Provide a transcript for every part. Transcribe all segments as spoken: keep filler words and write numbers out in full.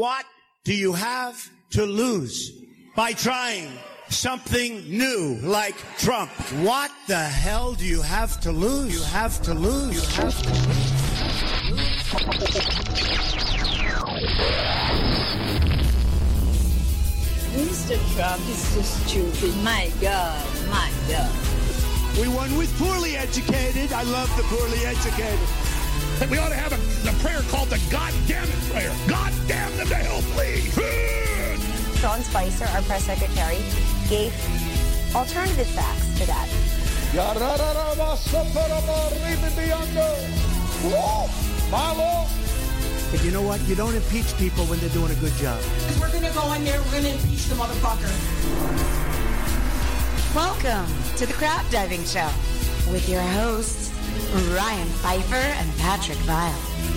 What do you have to lose by trying something new like Trump? What the hell do you have to lose? You have to lose. You have to lose. Mister Trump is just stupid. My God, my God. We won with poorly educated. I love the poorly educated. We ought to have a, a prayer called the God damn it prayer. God damn them to hell, please. Sean Spicer, our press secretary, gave alternative facts to that. But you know what? You don't impeach people when they're doing a good job. We're going to go in there, we're going to impeach the motherfucker. Welcome to the Crab Diving Show with your hosts, Ryan Pfeiffer and Patrick Vile.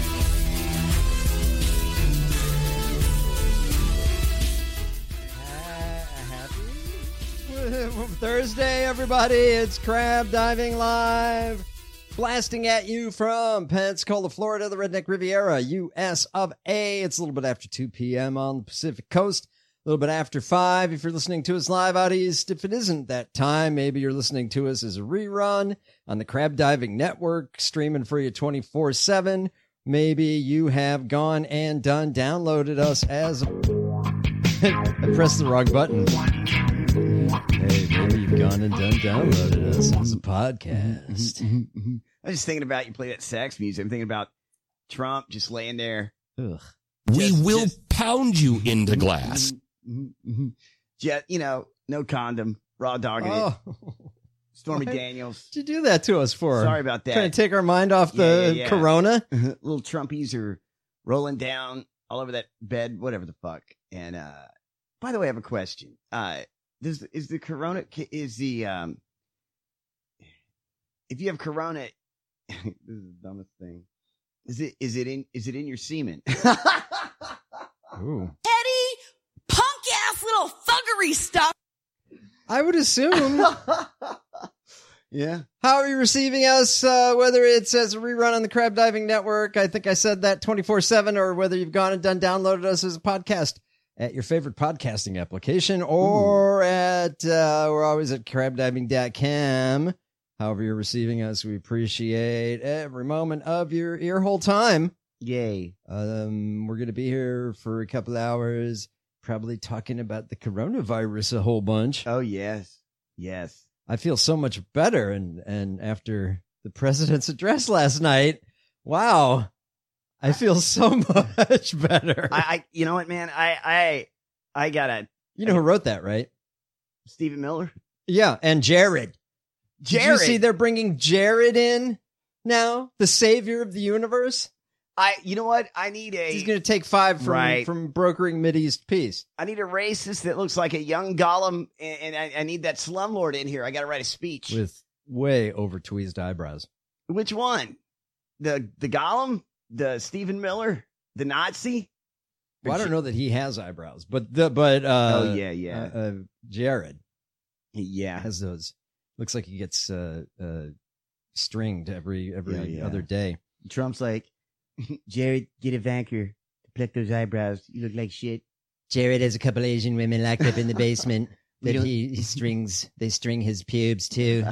Uh, happy Thursday, everybody. It's Crab Diving Live. Blasting at you from Pensacola, Florida, the Redneck Riviera, U S of A. It's a little bit after two p.m. on the Pacific Coast. A little bit after five if you're listening to us live out east. If it isn't that time, maybe you're listening to us as a rerun on the Crab Diving Network, streaming for you twenty-four seven. Maybe you have gone and done downloaded us as a... I pressed the wrong button. Hey, maybe you've gone and done downloaded us as a podcast. I was just thinking about, you play that sex music. I'm thinking about Trump just laying there. Ugh. We Just- will just- pound you into glass. Jet, you know, no condom, raw dogging it. Oh, Stormy why Daniels. what'd you do that to us for? Sorry about that. Trying to take our mind off Yeah, the yeah, yeah. corona? Little Trumpies are rolling down all over that bed, whatever the fuck. And, uh, by the way, I have a question. Uh, does, is the corona, is the, um, if you have corona, this is the dumbest thing. Is it, is it in, is it in your semen? Ooh. Eddie, punk ass little thuggery stuff. I would assume. Yeah. How are you receiving us, uh, whether it's as a rerun on the Crab Diving Network, I think I said that twenty-four seven, or whether you've gone and done downloaded us as a podcast at your favorite podcasting application, or Ooh. at, uh, we're always at crab diving dot com. However you're receiving us, we appreciate every moment of your ear hole time. Yay. Um, we're going to be here for a couple hours, probably talking about the coronavirus a whole bunch. Oh, yes. Yes. I feel so much better. And, and after the president's address last night, wow, I feel so much better. I, I you know what, man? I, I, I gotta. You know who wrote that, right? Stephen Miller? Yeah. And Jared. Jared. Did you see they're bringing Jared in now? The savior of the universe? I, you know what? I need a. He's going to take five from, Right. from brokering Mideast peace. I need a racist that looks like a young Gollum, and, and I, I need that slumlord in here. I got to write a speech. With way over tweezed eyebrows. Which one? The the Gollum, the Stephen Miller, the Nazi. Well, I don't know that he has eyebrows, but the but uh, Oh, yeah, yeah. uh, uh, Jared Yeah. has those. Looks like he gets uh, uh, stringed every every Yeah, yeah. other day. Trump's like, Jared, get a vanker to pluck those eyebrows. You look like shit. Jared has a couple Asian women locked up in the basement We that don't- he, he strings. They string his pubes too.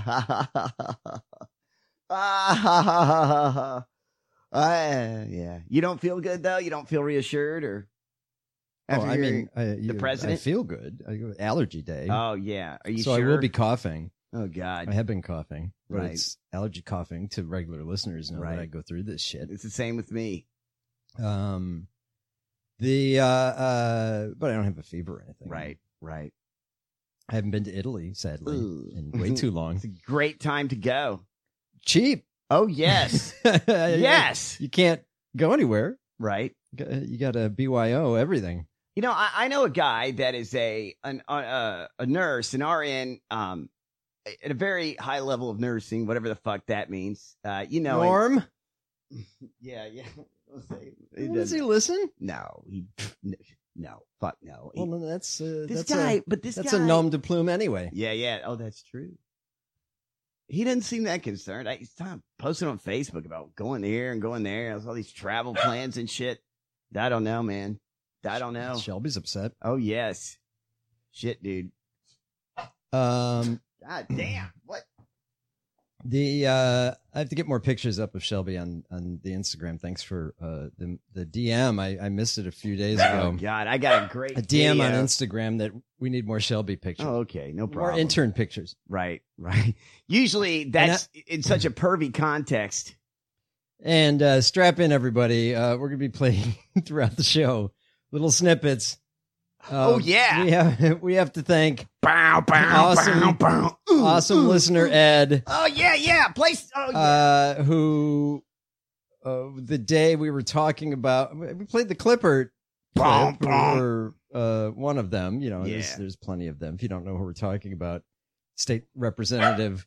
Ah, uh, yeah. You don't feel good though. You don't feel reassured, or Oh, after I hearing- mean, I, you, president? I feel good. I, go- allergy day. oh yeah. Are you so sure? I will be coughing. Oh God. I have been coughing, but Right. it's allergy coughing to regular listeners know Right. that I go through this shit. It's the same with me. Um, the uh, uh, but I don't have a fever or anything. Right. Right. I haven't been to Italy, sadly, Ooh. in way too long. It's a great time to go. Cheap. Oh yes. Yes. You can't go anywhere. Right. You got to B Y O everything. You know, I, I know a guy that is a an, uh, a nurse, an R N, um, at a very high level of nursing, whatever the fuck that means. Uh, you know, Norm? and- yeah, yeah. We'll say- Well, does he listen? No, he no, fuck no. He- Well, then that's uh, this that's guy, a, but this that's guy, a nom de plume anyway. yeah, yeah. Oh, that's true. He doesn't seem that concerned. I, he's time posting on Facebook about going here and going there. All these travel plans and shit. I don't know, man. I don't know. Shelby's upset. Oh, yes. Shit, dude. Um, God damn. What? The uh, I have to get more pictures up of Shelby on, on the Instagram. Thanks for uh, the the D M. I, I missed it a few days ago. Oh, God. I got a great a D M video. on Instagram that we need more Shelby pictures. Oh, okay. No More problem. intern pictures. Right, right. Usually that's I, in such a pervy context. And uh, strap in, everybody. Uh, we're going to be playing throughout the show little snippets. Uh, oh, yeah. We have, we have to thank bow, bow, awesome, bow, bow. Ooh, awesome ooh, listener, ooh. Ed. Oh, yeah, yeah. Place. Oh, yeah. Uh, who, uh, the day we were talking about, we played the Clipper Boom, clip, boom. or uh, one of them. You know, Yeah. there's, there's plenty of them. If you don't know who we're talking about, State Representative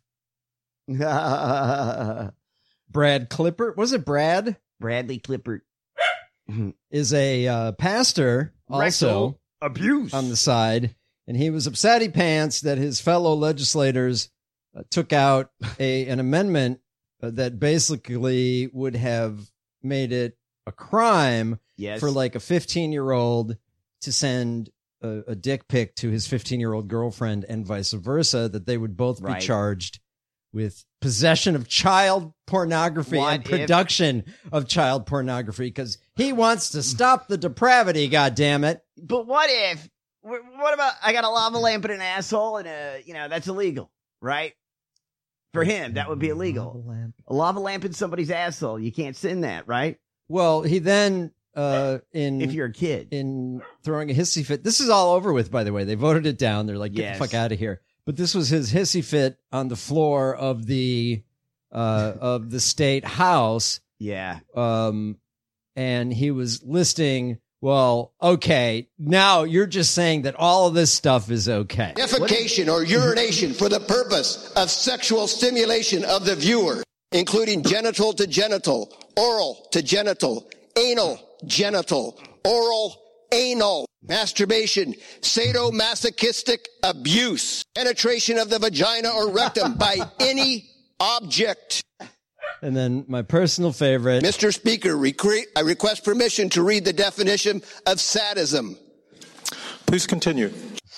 Brad Clipper. Was it Brad? Bradley Clipper. Is a uh, pastor also. Rectal abuse on the side, and he was upsetty pants that his fellow legislators uh, took out a an amendment uh, that basically would have made it a crime Yes. for like a fifteen year old to send a, a dick pic to his fifteen year old girlfriend and vice versa, that they would both Right. be charged with possession of child pornography What and if- production of child pornography, because he wants to stop the depravity, goddammit. But what if, what about, I got a lava lamp in an asshole and, uh, you know, that's illegal, right? For him, that would be illegal. Lava lamp. A lava lamp in somebody's asshole. You can't send that, right? Well, he then, uh, in If you're a kid. in throwing a hissy fit. This is all over with, by the way. They voted it down. They're like, get Yes. the fuck out of here. But this was his hissy fit on the floor of the uh, of the state house, Yeah. um, and he was listing. Well, okay, now you're just saying that all of this stuff is okay. Defecation or urination for the purpose of sexual stimulation of the viewer, including genital to genital, oral to genital, anal, genital, oral, anal, masturbation, sadomasochistic abuse, penetration of the vagina or rectum by any object. And then my personal favorite. Mister Speaker, recre- I request permission to read the definition of sadism. Please continue.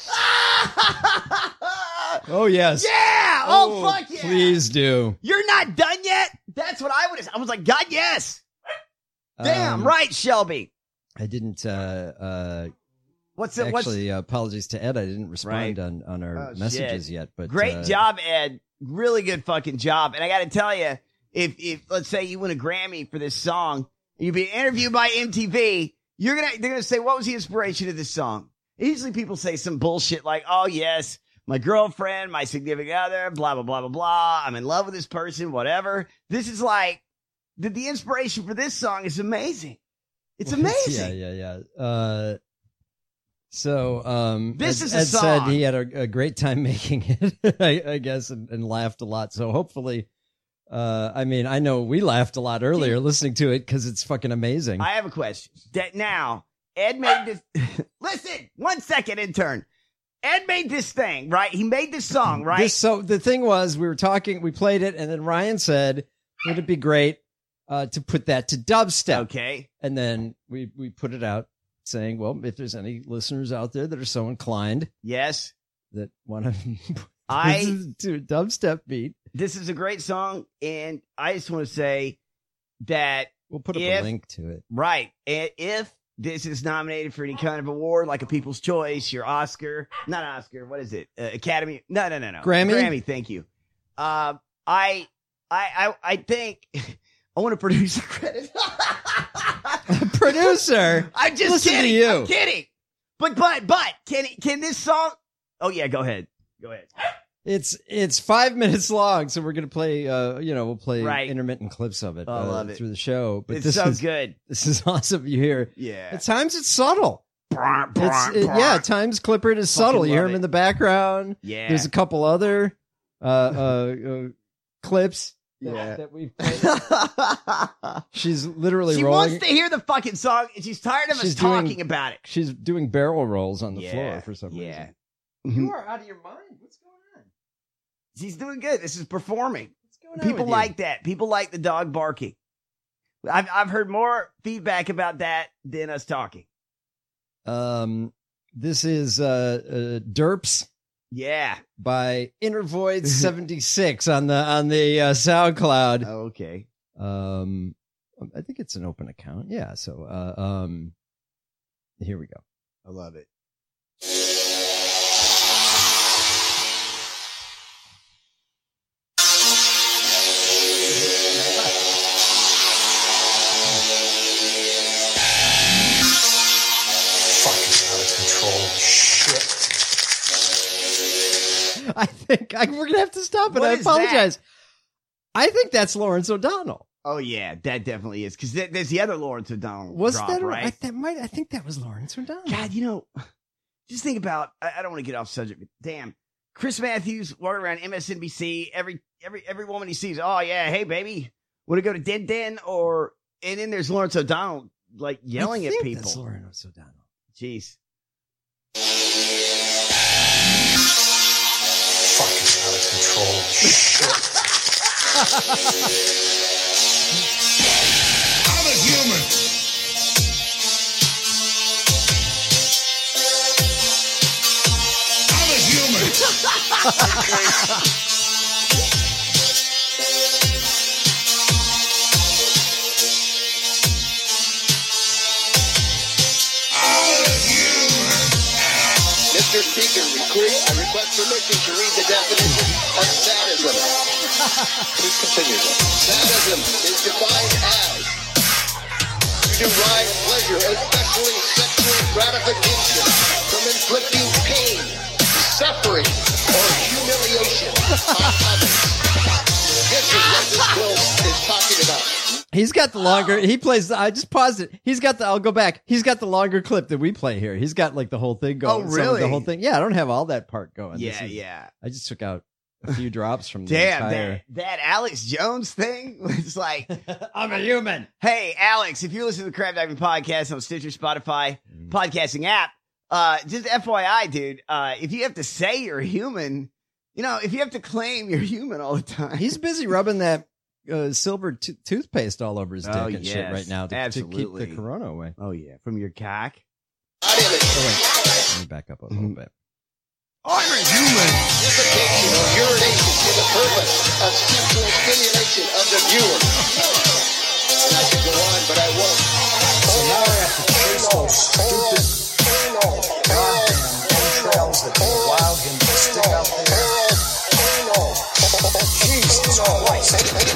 Oh, yes. Yeah! Oh, fuck yeah! Please do. You're not done yet? That's what I would have, I was like, God, yes! Damn, Um, right, Shelby. I didn't, uh, uh, What's it? What's actually, uh, apologies to Ed. I didn't respond Right. on, on our Oh, messages shit. yet, but Great uh, job, Ed. Really good fucking job. And I got to tell you, if, if, let's say you win a Grammy for this song, you'd be interviewed by M T V, you're going to, they're going to say, what was the inspiration of this song? Usually people say some bullshit like, oh, yes, my girlfriend, my significant other, blah, blah, blah, blah, blah. I'm in love with this person, whatever. This is like, the, the inspiration for this song is amazing. It's amazing. Yeah, yeah, yeah. Uh, so, um, This Ed, is a Ed said song. he had a, a great time making it, I, I guess, and, and laughed a lot. So hopefully, uh, I mean, I know we laughed a lot earlier listening to it because it's fucking amazing. I have a question. That now, Ed made this. Listen, one second, intern. Ed made this thing, right? He made this song, right? This, so the thing was, we were talking, we played it, and then Ryan said, would it be great uh, to put that to dubstep? Okay. And then we, we put it out saying, well, if there's any listeners out there that are so inclined Yes. that want to I- to a dubstep beat, This is a great song, and I just want to say that we'll put up if, a link to it. Right. And if this is nominated for any kind of award, like a People's Choice, your Oscar, not Oscar, what is it? Uh, Academy? No, no, no, no. Grammy? Grammy, thank you. Um, I, I, I, I think I want to produce a credit. Producer, I'm just listen kidding. to you. I'm kidding. But, but, but, can can this song? Oh yeah, go ahead. Go ahead. It's it's five minutes long, so we're gonna play. Uh, you know, we'll play Right. intermittent clips of it, I uh, love it. through the show. But It's this so is good. This is awesome. You hear, Yeah. at times it's subtle. Brr, brr, It's it- brr. yeah, at times Clippert is subtle. You hear love him it. in the background. Yeah. There's a couple other uh, uh, uh clips that, Yeah. that we've played. She's literally She rolling. wants to hear the fucking song, and she's tired of She's us doing- talking about it. She's doing barrel rolls on the Yeah, floor for some yeah. reason. You are out of your mind. What's going on? She's doing good. This is performing. What's going on? People with you? like that. People like the dog barking. I've I've heard more feedback about that than us talking. Um, this is uh, uh Derps. Yeah. By Intervoid seventy-six on the on the uh, SoundCloud. Oh, okay. Um, I think it's an open account. Yeah. So, uh, um, here we go. I love it. I think I, we're gonna have to stop it. What I is apologize. that? I think that's Lawrence O'Donnell. Oh yeah, that definitely is because th- there's the other Lawrence O'Donnell. Was drop, that right? I, that might? I think that was Lawrence O'Donnell. God, you know, just think about. I, I don't want to get off subject, but damn, Chris Matthews walking around M S N B C. Every every every woman he sees, oh yeah, hey baby, want to go to Den Den? Or and then there's Lawrence O'Donnell like yelling I at think people. That's Lawrence O'Donnell. Jeez. Fucking out of control shit. I'm a human. I'm a human. Mister Speaker, I request permission to read the definition of sadism. Please continue. Sadism is defined as to derive pleasure, especially sexual gratification, from inflicting pain, suffering, or humiliation on others. This is what this bill is talking about. He's got the longer. He plays. The, I just paused it. He's got the. I'll go back. He's got the longer clip that we play here. He's got like the whole thing going. Oh, some of really? The whole thing. Yeah, I don't have all that part going. Yeah, This is- yeah. I just took out a few drops from the Damn, entire. that, that Alex Jones thing was like, I'm a human. Hey, Alex, if you're listening to the Crab Diving Podcast on Stitcher, Spotify, Mm. podcasting app, uh, just F Y I, dude, uh, if you have to say you're human, you know, if you have to claim you're human all the time. He's busy rubbing that uh, silver t- toothpaste all over his dick Oh, and shit yes, right now to, to absolutely. keep the corona away. Oh, yeah, from your cock. Oh, wait. Let me back up a little bit. I'm a human. Defecation or urination for the purpose of sexual stimulation of the viewer. And I could go on, but I won't. So now I have to chase those stupid goddamn entrails that allowed him to stick out there. Jesus Christ.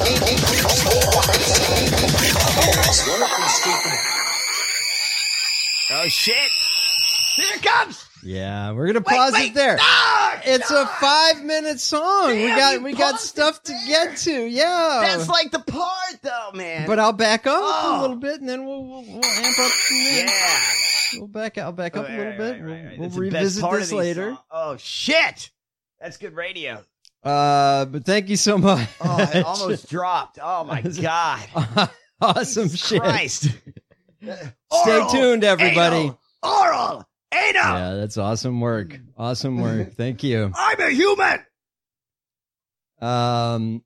Oh, shit. Here it comes. Yeah, we're gonna Wait, pause wait, it there. no, it's no. a five minute song. we Damn, got you we got paused stuff it to there. get to. Yeah, That's like the part, though, man. But I'll back up Oh. a little bit, and then we'll we'll, we'll amp up from there. yeah. We'll back. I'll back up Right, a little right, bit. right, right, right. We'll, That's we'll the best revisit part of this these later. songs. Oh, shit. That's good radio. Uh, but thank you so much. Oh, it almost dropped. Oh, my God. Awesome Jesus shit. Christ. Stay Oral, tuned, everybody. Anal, oral. Anal. Yeah, that's awesome work. Awesome work. Thank you. I'm a human. Um,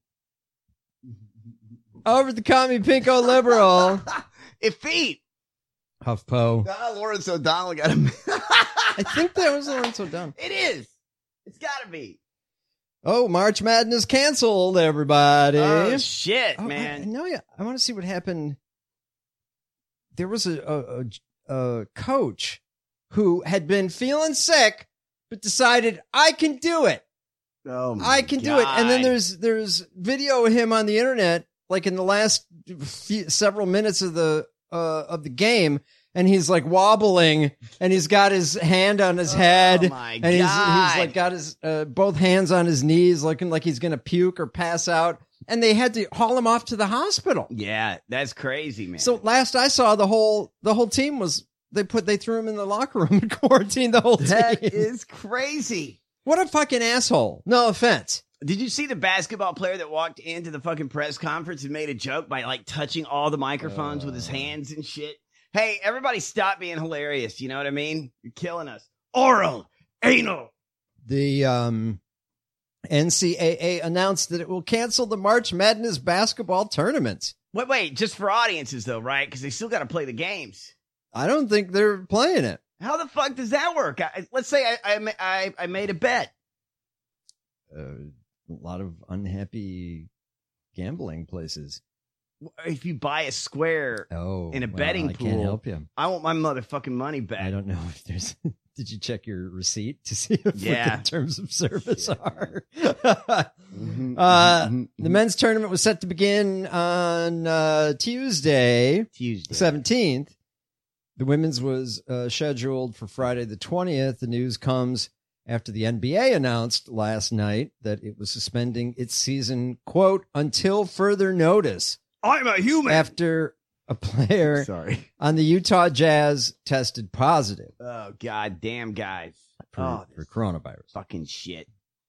over the commie pinko liberal, Effete. HuffPo. Ah, Lawrence O'Donnell got him. I think that was Lawrence O'Donnell. It is. It's got to be. Oh, March Madness canceled, everybody. Oh, shit, Oh, I- man. I, know. Yeah, I want to see what happened. There was a, a, a, a coach who had been feeling sick, but decided I can do it. Oh, my I can do it. And then God. there's there's video of him on the internet, like in the last few, several minutes of the uh, of the game, and he's like wobbling, and he's got his hand on his head, Oh, my and he's God. he's like got his uh, both hands on his knees, looking like he's gonna puke or pass out. And they had to haul him off to the hospital. Yeah, that's crazy, man. So last I saw, the whole the whole team was they put they threw him in the locker room and quarantined the whole that team. is crazy. What a fucking asshole! No offense. Did you see the basketball player that walked into the fucking press conference and made a joke by like touching all the microphones uh, with his hands and shit? Hey, everybody stop being hilarious. You know what I mean? You're killing us. Oral, anal. The um, N C double A announced that it will cancel the March Madness basketball tournaments. Wait, wait, just for audiences though, right? Because they still got to play the games. I don't think they're playing it. How the fuck does that work? I, let's say I, I, I, I made a bet. Uh, a lot of unhappy gambling places. If you buy a square oh, in a well, betting I pool, can't help you. I want my motherfucking money back. I don't know if there's. Did you check your receipt to see if Yeah. what the terms of service Shit. are? Mm-hmm, uh, mm-hmm, the men's tournament was set to begin on uh, Tuesday, Tuesday. seventeenth. The women's was uh, scheduled for Friday the twentieth. The news comes after the N B A announced last night that it was suspending its season, quote, until further notice. I'm a human. After a player Sorry. on the Utah Jazz tested positive Oh, god damn, guys. for, oh, for coronavirus. fucking shit.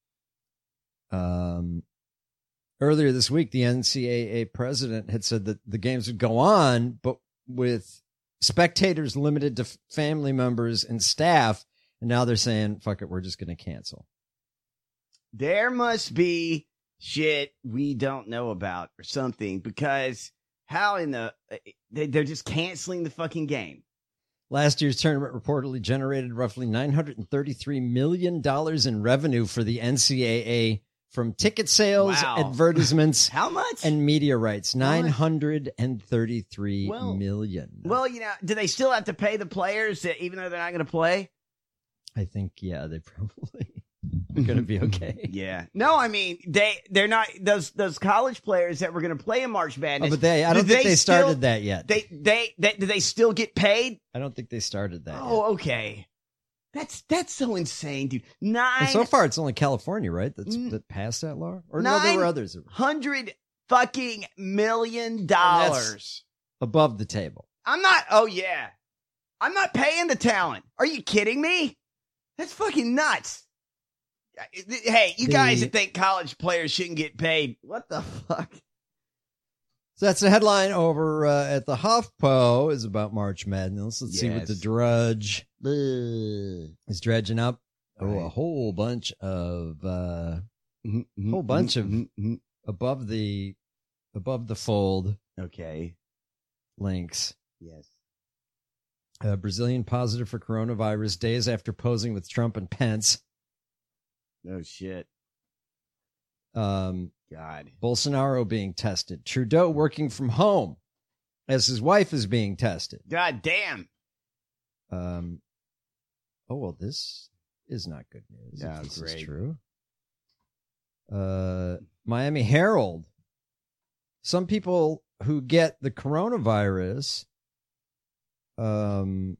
Um, earlier this week, the N C double A president had said that the games would go on, but with spectators limited to f- family members and staff. And now they're saying, fuck it, we're just going to cancel. There must be shit we don't know about or something, because how in the they, they're just canceling the fucking game. Last year's tournament reportedly generated roughly nine hundred thirty-three million dollars in revenue for the N C double A from ticket sales, Wow. advertisements, How much? and media rights. nine hundred thirty-three Well- million. well, you know, do they still have to pay the players that, even though they're not going to play? I think, yeah, they probably are going to be okay. Yeah. No, I mean, they they're not those those college players that were going to play in March Madness. Oh, but they, I do don't think they, still- started that yet. They they they do they still get paid? I don't think they started that Oh, okay. That's that's so insane, dude. Nine yet. And so far, it's only California, right? That's Mm. that passed that law, or no, there Nine were others hundred fucking million dollars. above the table. I'm not. Oh yeah, I'm not paying the talent. Are you kidding me? That's fucking nuts. Hey, you The- guys that think college players shouldn't get paid, what the fuck? So that's the headline over uh, at the HuffPo is about March Madness. Let's see what Yes. the Drudge is dredging up. Oh, a Right. whole bunch of uh, Mm-hmm, whole bunch of mm-hmm. above the above the fold Okay. links. Yes. Uh, Brazilian positive for coronavirus days after posing with Trump and Pence. No shit. Um, God. Bolsonaro being tested. Trudeau working from home as his wife is being tested. God damn. Um, oh, well, this is not good news. Yeah, if this great. is true. Uh, Miami Herald. Some people who get the coronavirus, um,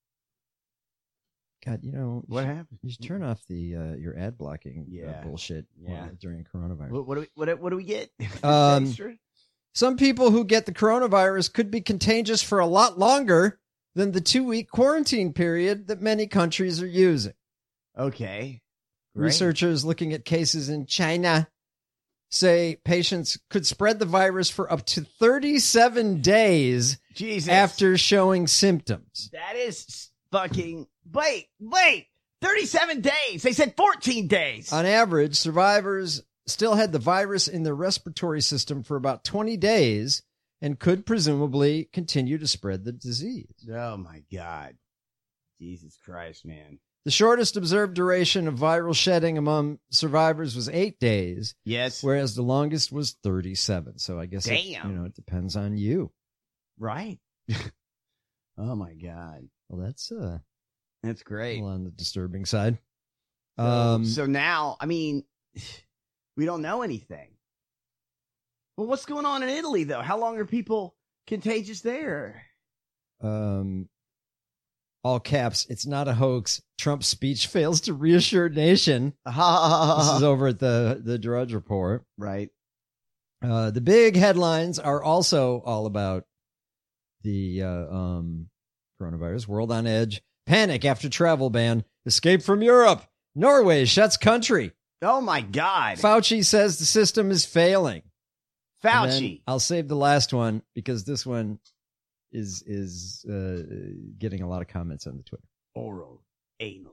God, you know, What happened? you should turn off the uh, your ad blocking uh, Yeah. bullshit Yeah. while- during coronavirus. What, what do we what, what do we get? Um, Extra? Some people who get the coronavirus could be contagious for a lot longer than the two-week quarantine period that many countries are using. Okay. Great. Researchers looking at cases in China say patients could spread the virus for up to thirty-seven days Jesus. after showing symptoms. That is fucking. Wait, wait. thirty-seven days. They said fourteen days. On average, survivors still had the virus in their respiratory system for about twenty days and could presumably continue to spread the disease. Oh my God. Jesus Christ, man. The shortest observed duration of viral shedding among survivors was eight days, Yes. whereas the longest was thirty-seven. So I guess it, Damn. you know, it depends on you. Right. Oh my God. Well, that's uh, That's a great. little on the disturbing side. So, Um, so now, I mean, we don't know anything. Well, what's going on in Italy, though? How long are people contagious there? um, all caps. It's not a hoax. Trump's speech fails to reassure nation. This is over at the the Drudge Report. Right. Uh, the big headlines are also all about the uh, um, coronavirus. World on edge. Panic after travel ban. Escape from Europe. Norway shuts country. Oh my God. Fauci says the system is failing. And then Fauci. I'll save the last one because this one is is uh, getting a lot of comments on the Twitter. Oral. Anal.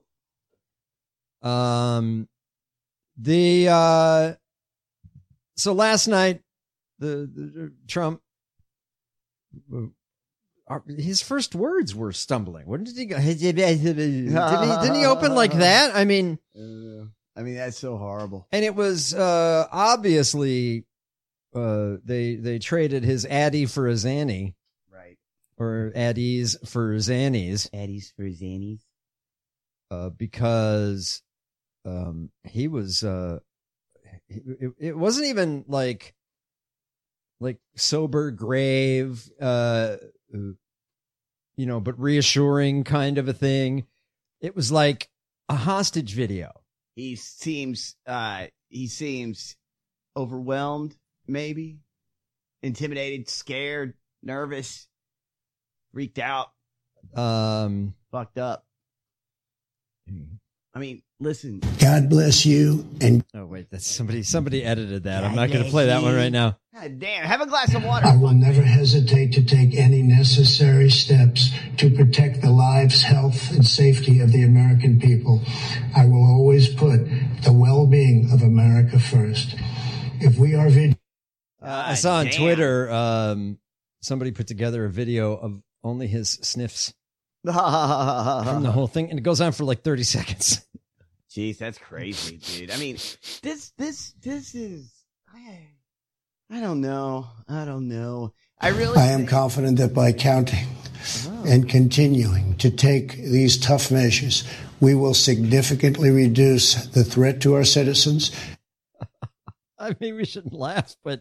Um, the uh, so last night the, the Trump his first words were stumbling. What did he go? Did he, didn't he open like that? I mean, uh, I mean, that's so horrible. And it was uh, obviously uh, they they traded his Addy for a Zanny. Right. Or Addies for Zannies. Addies for Zannies. Uh, because um, he was, uh, it, it wasn't even like, like sober, grave, uh, you know, but reassuring kind of a thing. It was like a hostage video. He seems, uh, he seems overwhelmed, maybe intimidated, scared, nervous, freaked out, um, fucked up. I mean, listen. God bless you. And oh wait, that's somebody. Somebody edited that. God I'm not going to bless play that you. one right now. God damn! Have a glass of water. I will never hesitate to take any necessary steps to protect the lives, health, and safety of the American people. I will always put the well-being of America first. If we are vid- uh, I saw on damn. Twitter, um, somebody put together a video of only his sniffs from the whole thing, and it goes on for like thirty seconds. Jeez, that's crazy, dude. I mean, this, this, this is. I, I don't know. I don't know. I really. I am confident that by counting oh. and continuing to take these tough measures, we will significantly reduce the threat to our citizens. I mean, we shouldn't laugh, but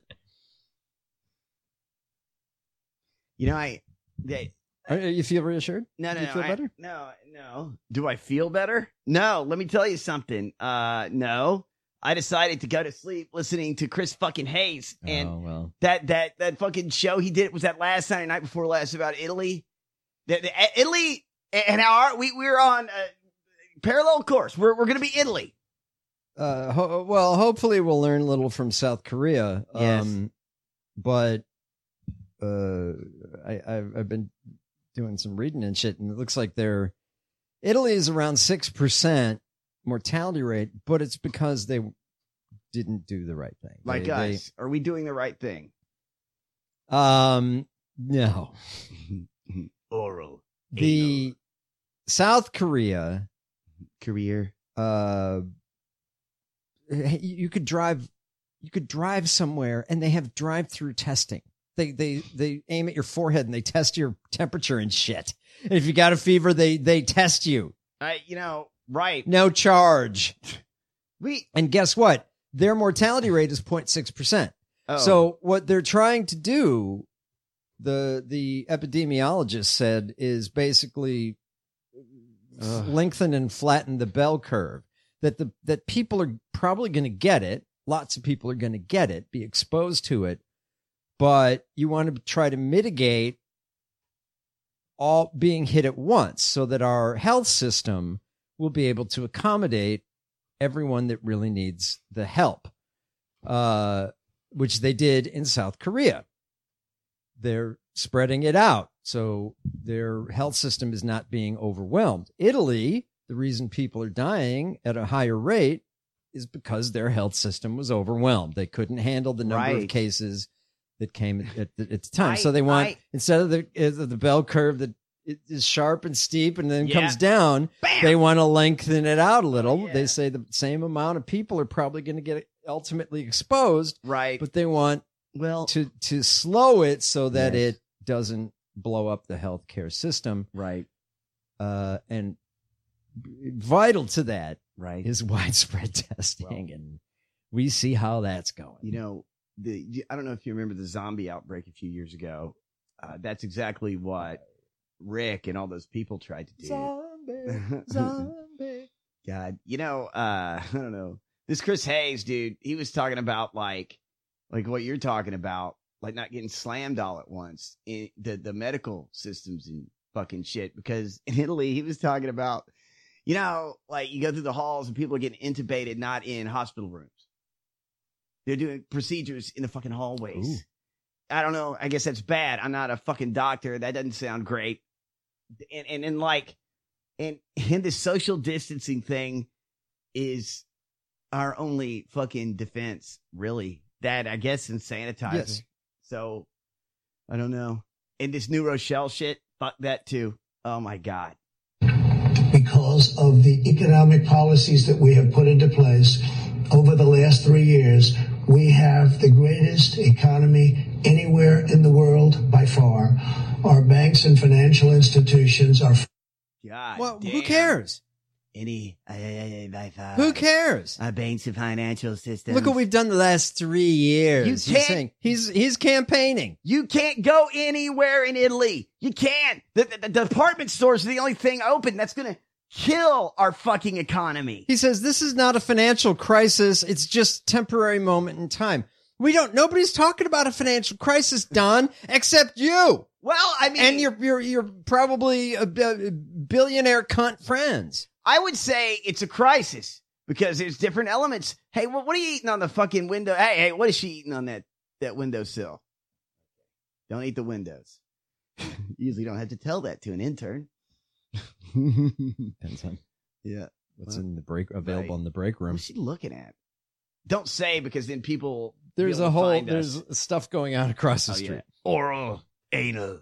you know, I. They, Are, you feel reassured? No, no, Do you no. feel I, better? No, no. Do I feel better? No. Let me tell you something. Uh, no. I decided to go to sleep listening to Chris fucking Hayes, and oh, well. that that that fucking show he did was that last Saturday night before last about Italy. The, the, Italy and our we we're on a parallel course. We're we're gonna be Italy. Uh, ho- well, hopefully we'll learn a little from South Korea. Yes. Um, but uh, I I've, I've been doing some reading and shit, and it looks like they're Italy is around six percent mortality rate, but it's because they didn't do the right thing. Like they, us, they, are we doing the right thing? Um, no. Oral. The Anal. South Korea career. Uh, you could drive, you could drive somewhere, and they have drive-through testing. They they they aim at your forehead and they test your temperature and shit. And if you got a fever, they they test you. I you know right. No charge. We and guess what? Their mortality rate is zero point six percent. Oh. So what they're trying to do, the the epidemiologist said, is basically Ugh. lengthen and flatten the bell curve. That the that people are probably going to get it. Lots of people are going to get it, be exposed to it. But you want to try to mitigate all being hit at once so that our health system will be able to accommodate everyone that really needs the help, uh, which they did in South Korea. They're spreading it out, so their health system is not being overwhelmed. Italy, the reason people are dying at a higher rate is because their health system was overwhelmed. They couldn't handle the number right. of cases that came at the, at the time. I, so they want, I, instead of the uh, the bell curve that is sharp and steep and then yeah. comes down, Bam! They want to lengthen it out a little. Oh, yeah. They say the same amount of people are probably going to get ultimately exposed, right? But they want well to to slow it so that yes. it doesn't blow up the healthcare system, right? Uh, and vital to that, right, is widespread testing, well, and we see how that's going. You know, the I don't know if you remember the zombie outbreak a few years ago. Uh, that's exactly what Rick and all those people tried to do. Zombie, zombie. God, you know, uh, I don't know. This Chris Hayes dude, he was talking about like, like what you're talking about, like not getting slammed all at once in the, the medical systems and fucking shit. Because in Italy, he was talking about, you know, like you go through the halls and people are getting intubated, not in hospital rooms. They're doing procedures in the fucking hallways. Ooh. I don't know. I guess that's bad. I'm not a fucking doctor. That doesn't sound great. And, and, and like, and, and the social distancing thing is our only fucking defense, really. That, I guess, and sanitizer. Yes. So, I don't know. And this New Rochelle shit, Fuck that too. Oh my God. Because of the economic policies that we have put into place over the last three years, we have the greatest economy anywhere in the world by far. Our banks and financial institutions are... God Well, damn. who cares? Any, uh, uh, by far. Who cares? Our banks and financial systems. Look what we've done the last three years. You He's can't- saying- he's he's campaigning. You can't go anywhere in Italy. You can't. The, the, the department stores are the only thing open. That's going to kill our fucking economy. He says this is not a financial crisis. It's just a temporary moment in time. We don't. Nobody's talking about a financial crisis, Don, except you. Well, I mean, and your your your probably a, a billionaire cunt friends. I would say it's a crisis because there's different elements. Hey, what, what are you eating on the fucking window? Hey, hey, what is she eating on that, that windowsill? Don't eat the windows. Usually don't have to tell that to an intern. Depends on Yeah. what's Well, in the break available right. in the break room. What's she looking at? Don't say because then people will There's be able a to whole find there's us. stuff going on across the Oh, street. yeah. Oral, anal.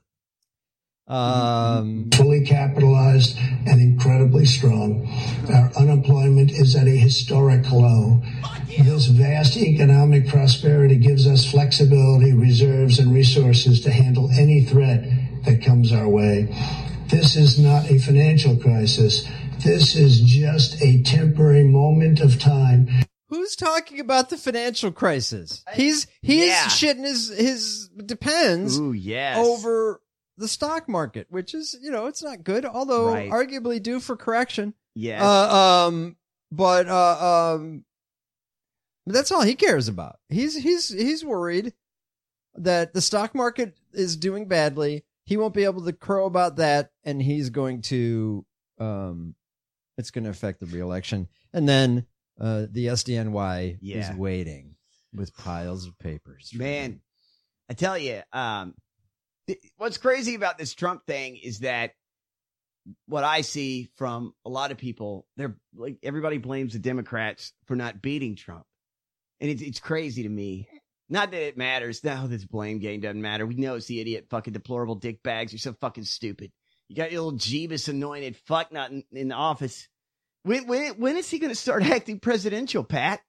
Um, fully capitalized and incredibly strong. Our unemployment is at a historic low. This vast economic prosperity gives us flexibility, reserves, and resources to handle any threat that comes our way. This is not a financial crisis. This is just a temporary moment of time. Who's talking about the financial crisis? He's he's Yeah. shitting his his depends Ooh, yes. over the stock market, which is, you know, it's not good, although Right. arguably due for correction. Yes. Uh, um, but uh, um, but that's all he cares about. He's he's he's worried that the stock market is doing badly. He won't be able to crow about that, and he's going to um, it's going to affect the reelection, and then uh, the S D N Y Yeah. is waiting with piles of papers. Man, I tell you, um, th- what's crazy about this Trump thing is that what I see from a lot of people, they're like, everybody blames the Democrats for not beating Trump. And it's, it's crazy to me. Not that it matters. No, this blame game doesn't matter. We know it's the idiot, fucking deplorable dick bags. You're so fucking stupid. You got your little Jeebus anointed fuck not in, in the office. When, when, when is he going to start acting presidential, Pat?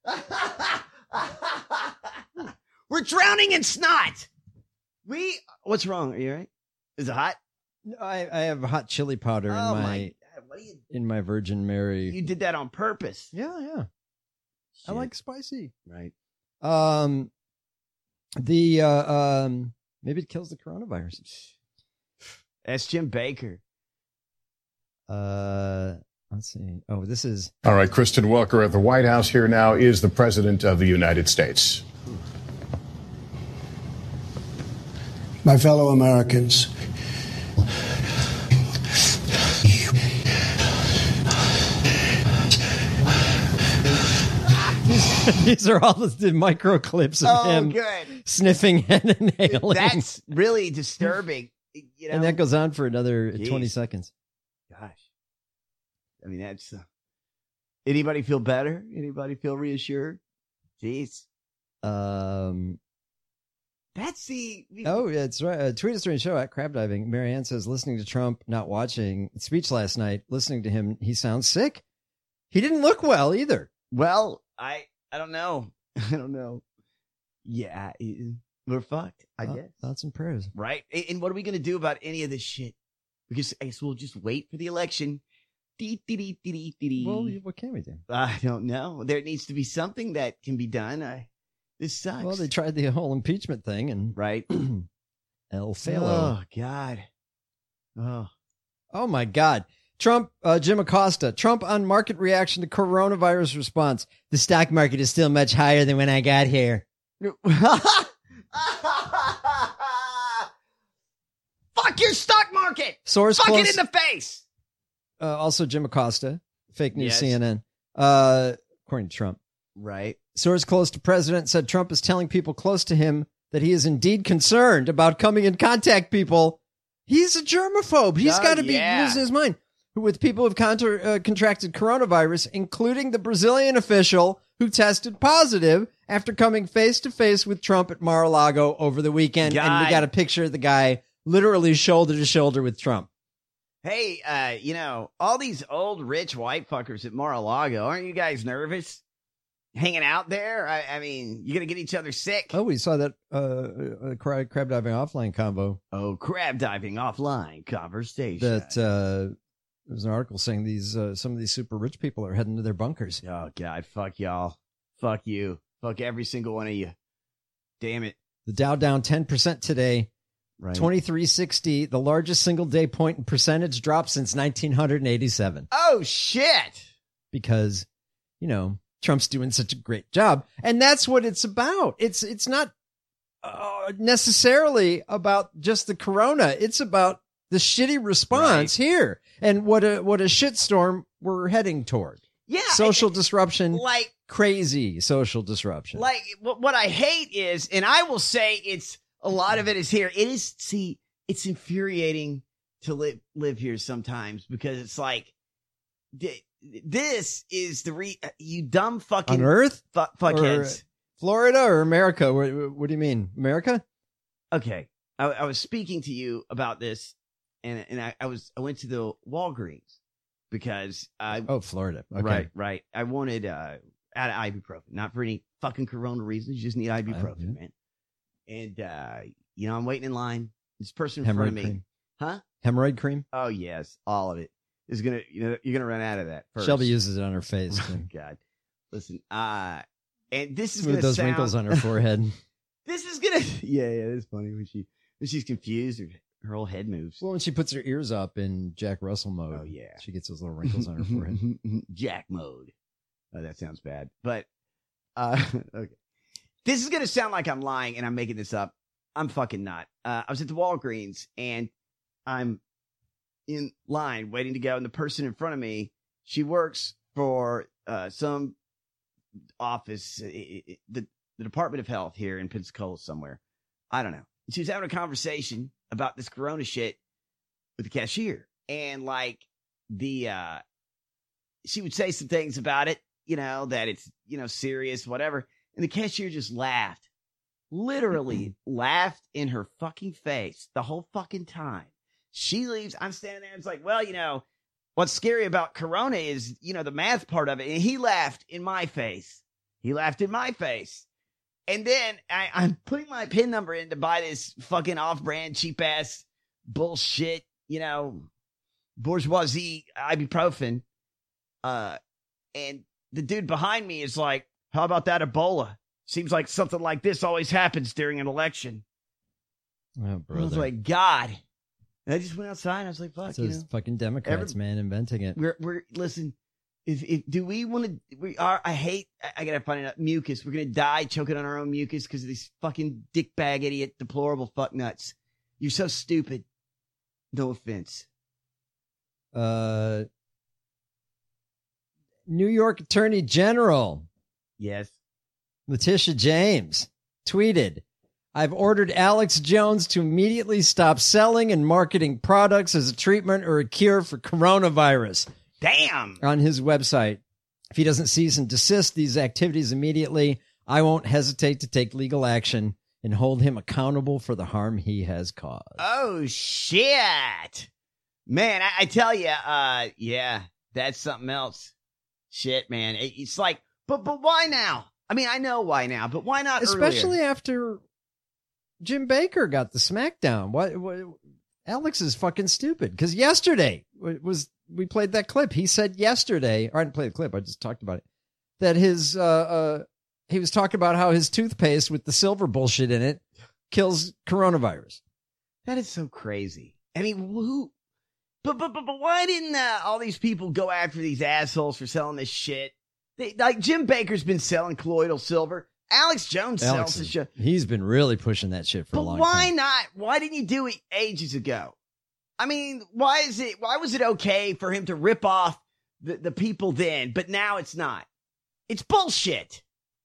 We're drowning in snot. We, what's wrong? Are you all right? Is it hot? I, I have hot chili powder Oh in my, my God, what are you? in my Virgin Mary. You did that on purpose. Yeah, yeah. I Shit. like spicy. Right. Um, the uh, um, maybe it kills the coronavirus. That's Jim Baker. Uh, let's see. Oh, this is All right, Kristen Welker at the White House. Here now is the President of the United States. My fellow Americans, these are all the, the micro clips of Oh, him good. sniffing and inhaling. That's really disturbing. You know? and that goes on for another Jeez. twenty seconds. Gosh. I mean, that's. Uh, anybody feel better? Anybody feel reassured? Jeez. Um. That's the. Oh, yeah, it's right. Uh, tweet us during the show at Crab Diving. Marianne says, listening to Trump, not watching speech last night, listening to him, he sounds sick. He didn't look well either. Well, I I don't know. I don't know. Yeah, it- we're fucked, I Uh, guess. Thoughts and prayers. Right? And and what are we going to do about any of this shit? Because I guess we'll just wait for the election. Dee, dee, dee, dee, dee, dee. Well, what can we do? I don't know. There needs to be something that can be done. I This sucks. Well, they tried the whole impeachment thing and right? El Falo. Oh, God. Oh. Oh, my God. Trump, uh, Jim Acosta, Trump on market reaction to coronavirus response. The stock market is still much higher than when I got here. Fuck your stock market. Source Fuck close, it in the face. uh, also Jim Acosta, fake news Yes. C N N, uh, according to Trump. Right. Source close to president said Trump is telling people close to him that he is indeed concerned about coming in contact people. He's a germaphobe. He's Oh, got to be yeah. losing his mind. With people who've contra- uh, contracted coronavirus, including the Brazilian official who tested positive after coming face to face with Trump at Mar-a-Lago over the weekend. And we God. got a picture of the guy literally shoulder to shoulder with Trump. Hey, uh, you know, all these old rich white fuckers at Mar-a-Lago, aren't you guys nervous? Hanging out there? I, I mean, you're going to get each other sick. Oh, we saw that uh, uh, crab, crab diving offline combo. Oh, crab diving offline conversation. That uh, there was an article saying these uh, some of these super rich people are heading to their bunkers. Oh, God, fuck y'all. Fuck you. Fuck every single one of you. Damn it. The Dow down ten percent today. Right. twenty-three sixty, the largest single day point in percentage drop since nineteen eighty-seven. Oh, shit. Because, you know, Trump's doing such a great job. And that's what it's about. It's it's not uh, necessarily about just the corona. It's about the shitty response right. here and what a what a shitstorm we're heading toward. Yeah. Social I, disruption. Like crazy social disruption. Like what I hate is, and I will say it's a lot of it is here. It is, see, it's infuriating to live live here sometimes because it's like, this is the re you dumb fucking on Earth fu- fuckheads. Or Florida or America? What, what do you mean, America? Okay, I, I was speaking to you about this, and and I, I was I went to the Walgreens because I oh Florida, okay. right, right. I wanted uh out of ibuprofen, not for any fucking corona reasons. You just need ibuprofen, oh, yeah. man. And uh, you know, I'm waiting in line. This person in Hemorrhoid front of me, cream. huh? Hemorrhoid cream. Oh yes, all of it. Is gonna, you know, you're gonna run out of that first. Shelby uses it on her face. Oh, God, listen, uh, and this is Smooth gonna those sound, wrinkles on her forehead. This is gonna, yeah, yeah, it's funny when she when she's confused, her, her whole head moves. Well, when she puts her ears up in Jack Russell mode, oh yeah, she gets those little wrinkles on her forehead. Jack mode. Oh, that sounds bad, but uh, okay. This is gonna sound like I'm lying and I'm making this up. I'm fucking not. Uh, I was at the Walgreens and I'm in line waiting to go, and the person in front of me, she works for uh, some office, it, it, the, the Department of Health here in Pensacola somewhere. I don't know. She was having a conversation about this corona shit with the cashier, and like the uh, she would say some things about it, you know, that it's, you know, serious, whatever, and the cashier just laughed, literally laughed in her fucking face the whole fucking time. She leaves. I'm standing there. And it's like, well, you know, what's scary about corona is, you know, the math part of it. And he laughed in my face. He laughed in my face. And then I, I'm putting my PIN number in to buy this fucking off-brand, cheap-ass bullshit, you know, bourgeoisie ibuprofen. Uh, and the dude behind me is like, how about that Ebola? Seems like something like this always happens during an election. Oh, brother. I was like, God. And I just went outside and I was like, fuck, so you know. Fucking Democrats, Every, man, inventing it. We're, we're, listen, if, if, do we want to, we are, I hate, I, I gotta find out, mucus. We're gonna die choking on our own mucus because of these fucking dickbag idiot, deplorable fuck nuts. You're so stupid. No offense. Uh, New York Attorney General. Yes. Letitia James tweeted, I've ordered Alex Jones to immediately stop selling and marketing products as a treatment or a cure for coronavirus. Damn. On his website. If he doesn't cease and desist these activities immediately, I won't hesitate to take legal action and hold him accountable for the harm he has caused. Oh, shit. Man, I, I tell you, uh, yeah, that's something else. Shit, man. It, it's like, but but why now? I mean, I know why now, but why not Especially earlier? after Jim Baker got the smackdown. What, what Alex is fucking stupid. Because yesterday was we played that clip. He said yesterday, or I didn't play the clip. I just talked about it. That his uh, uh, he was talking about how his toothpaste with the silver bullshit in it kills coronavirus. That is so crazy. I mean, who? But but but, but why didn't uh, all these people go after these assholes for selling this shit? They, like Jim Baker's been selling colloidal silver. Alex Jones Alex sells this is, shit. He's been really pushing that shit for but a long why time. not? Why didn't you do it ages ago? I mean, why is it? Why was it okay for him to rip off the, the people then, but now it's not? It's bullshit.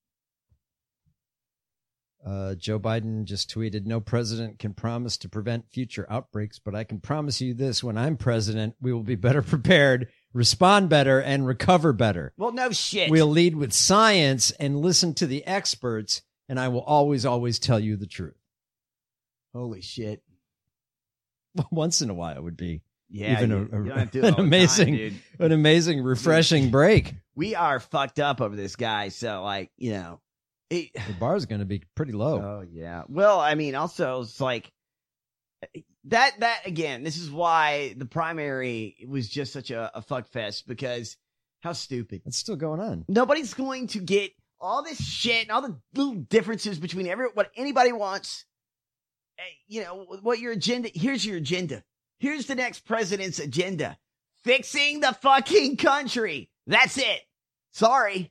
Uh, Joe Biden just tweeted, no president can promise to prevent future outbreaks, but I can promise you this, when I'm president, we will be better prepared, respond better, and recover better. Well, no shit. We'll lead with science and listen to the experts, and I will always, always tell you the truth. Holy shit. once in a while would be Yeah, even you- a, you don't a- have to do it an all the time, amazing, dude. an amazing, refreshing break. We are fucked up over this guy. So, like, you know, it, The bar's going to be pretty low. oh yeah. Well, I mean, also it's like that. That again, this is why the primary was just such a, a fuck fest because how stupid. It's still going on. Nobody's going to get all this shit and all the little differences between every what anybody wants. Eh, You know what your agenda? Here's your agenda. Here's the next president's agenda: fixing the fucking country. That's it. Sorry.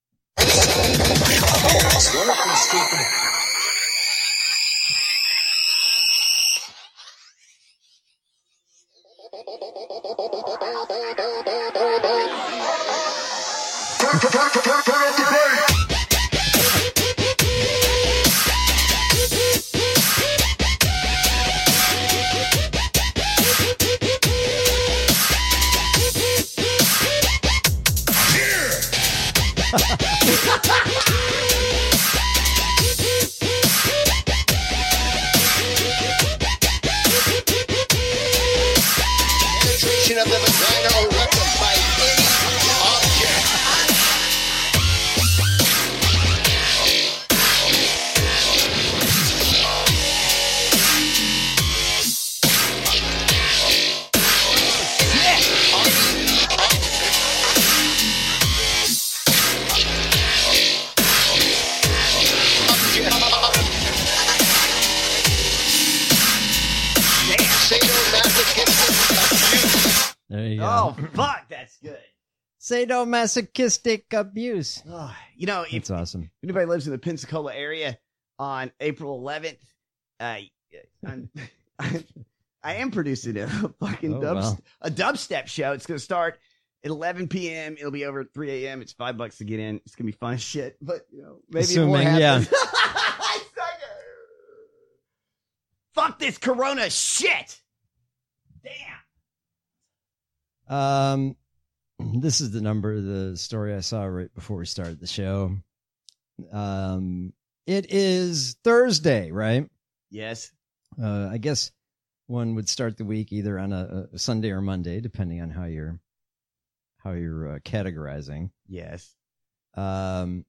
Penetration of the vagina or rectum by any object. There you go. Oh fuck, that's good. Sadomasochistic abuse. Oh, you know, if That's awesome. anybody lives in the Pensacola area on April eleventh, uh, I'm, I am producing a fucking Oh, dub, wow. a dubstep show. It's going to start at eleven p.m. It'll be over at three a.m. It's five bucks to get in. It's going to be fun as shit, but you know, maybe Assuming, more yeah. happens. I suck it. Fuck this Corona shit. Damn. Um, this is the number, the story I saw right before we started the show. Um, it is Thursday, right? Yes. Uh, I guess one would start the week either on a, a Sunday or Monday, depending on how you're how you're uh, categorizing. Yes. Um,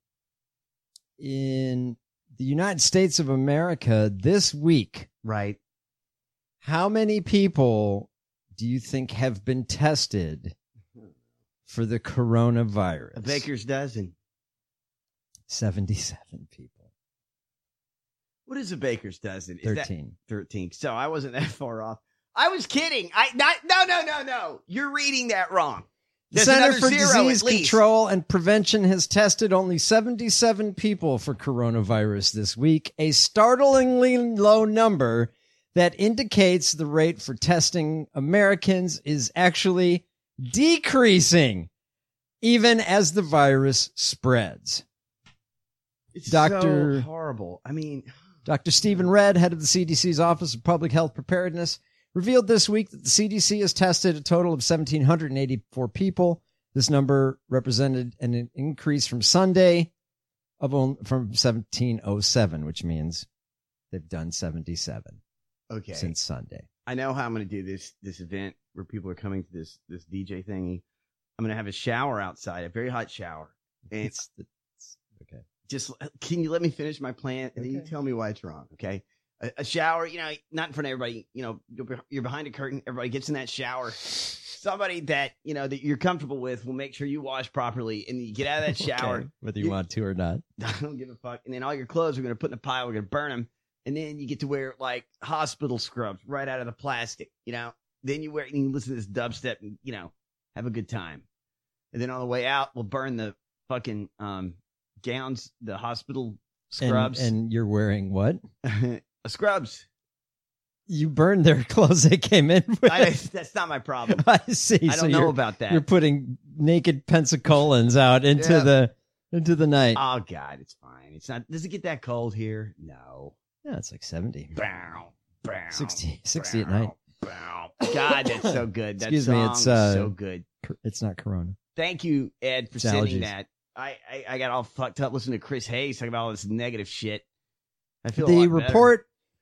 in the United States of America this week, right? How many people do you think have been tested for the coronavirus? A baker's dozen. seventy-seven people. What is a baker's dozen? Is that- thirteen. thirteen. So I wasn't that far off. I was kidding. I not, no no no no. You're reading that wrong. The There's Center another for zero Disease at least. Control and Prevention has tested only seventy-seven people for coronavirus this week, a startlingly low number that indicates the rate for testing Americans is actually decreasing, even as the virus spreads. It's Doctor so horrible. I mean, Doctor Stephen Redd, head of the C D C's Office of Public Health Preparedness, revealed this week that the C D C has tested a total of one thousand seven hundred eighty-four people. This number represented an increase from Sunday of on, from seventeen oh seven, which means they've done seventy-seven okay. since Sunday. I know how I'm going to do this this event where people are coming to this this D J thingy. I'm going to have a shower outside, a very hot shower. And It's the, it's, okay. just can you let me finish my plan and then you Okay. tell me why it's wrong, okay? A, a shower, you know, not in front of everybody. You know, you're be- you're behind a curtain. Everybody gets in that shower. Somebody that you know that you're comfortable with will make sure you wash properly, and you get out of that shower. Okay, whether you want to or not. I don't give a fuck. And then all your clothes are going to put in a pile. We're going to burn them. And then you get to wear like hospital scrubs right out of the plastic, you know? Then you wear, and you listen to this dubstep and, you know, have a good time. And then on the way out, we'll burn the fucking um, gowns, the hospital scrubs. And, and you're wearing what? Scrubs. You burned their clothes they came in with. I, that's not my problem. I see. I don't So know you're- about that. You're putting naked Pensacolans out into Yeah. the into the night. Oh, God, it's fine. It's not. Does it get that cold here? No. Yeah, it's like seventy. Bow, bow, sixty, sixty at bow, night. bow. God, that's so good. That Excuse song me, it's uh, is so good. cor- It's not Corona. Thank you, Ed, for It's sending allergies. that. I, I, I got all fucked up listening to Chris Hayes talking about all this negative shit. I feel a The lot better. report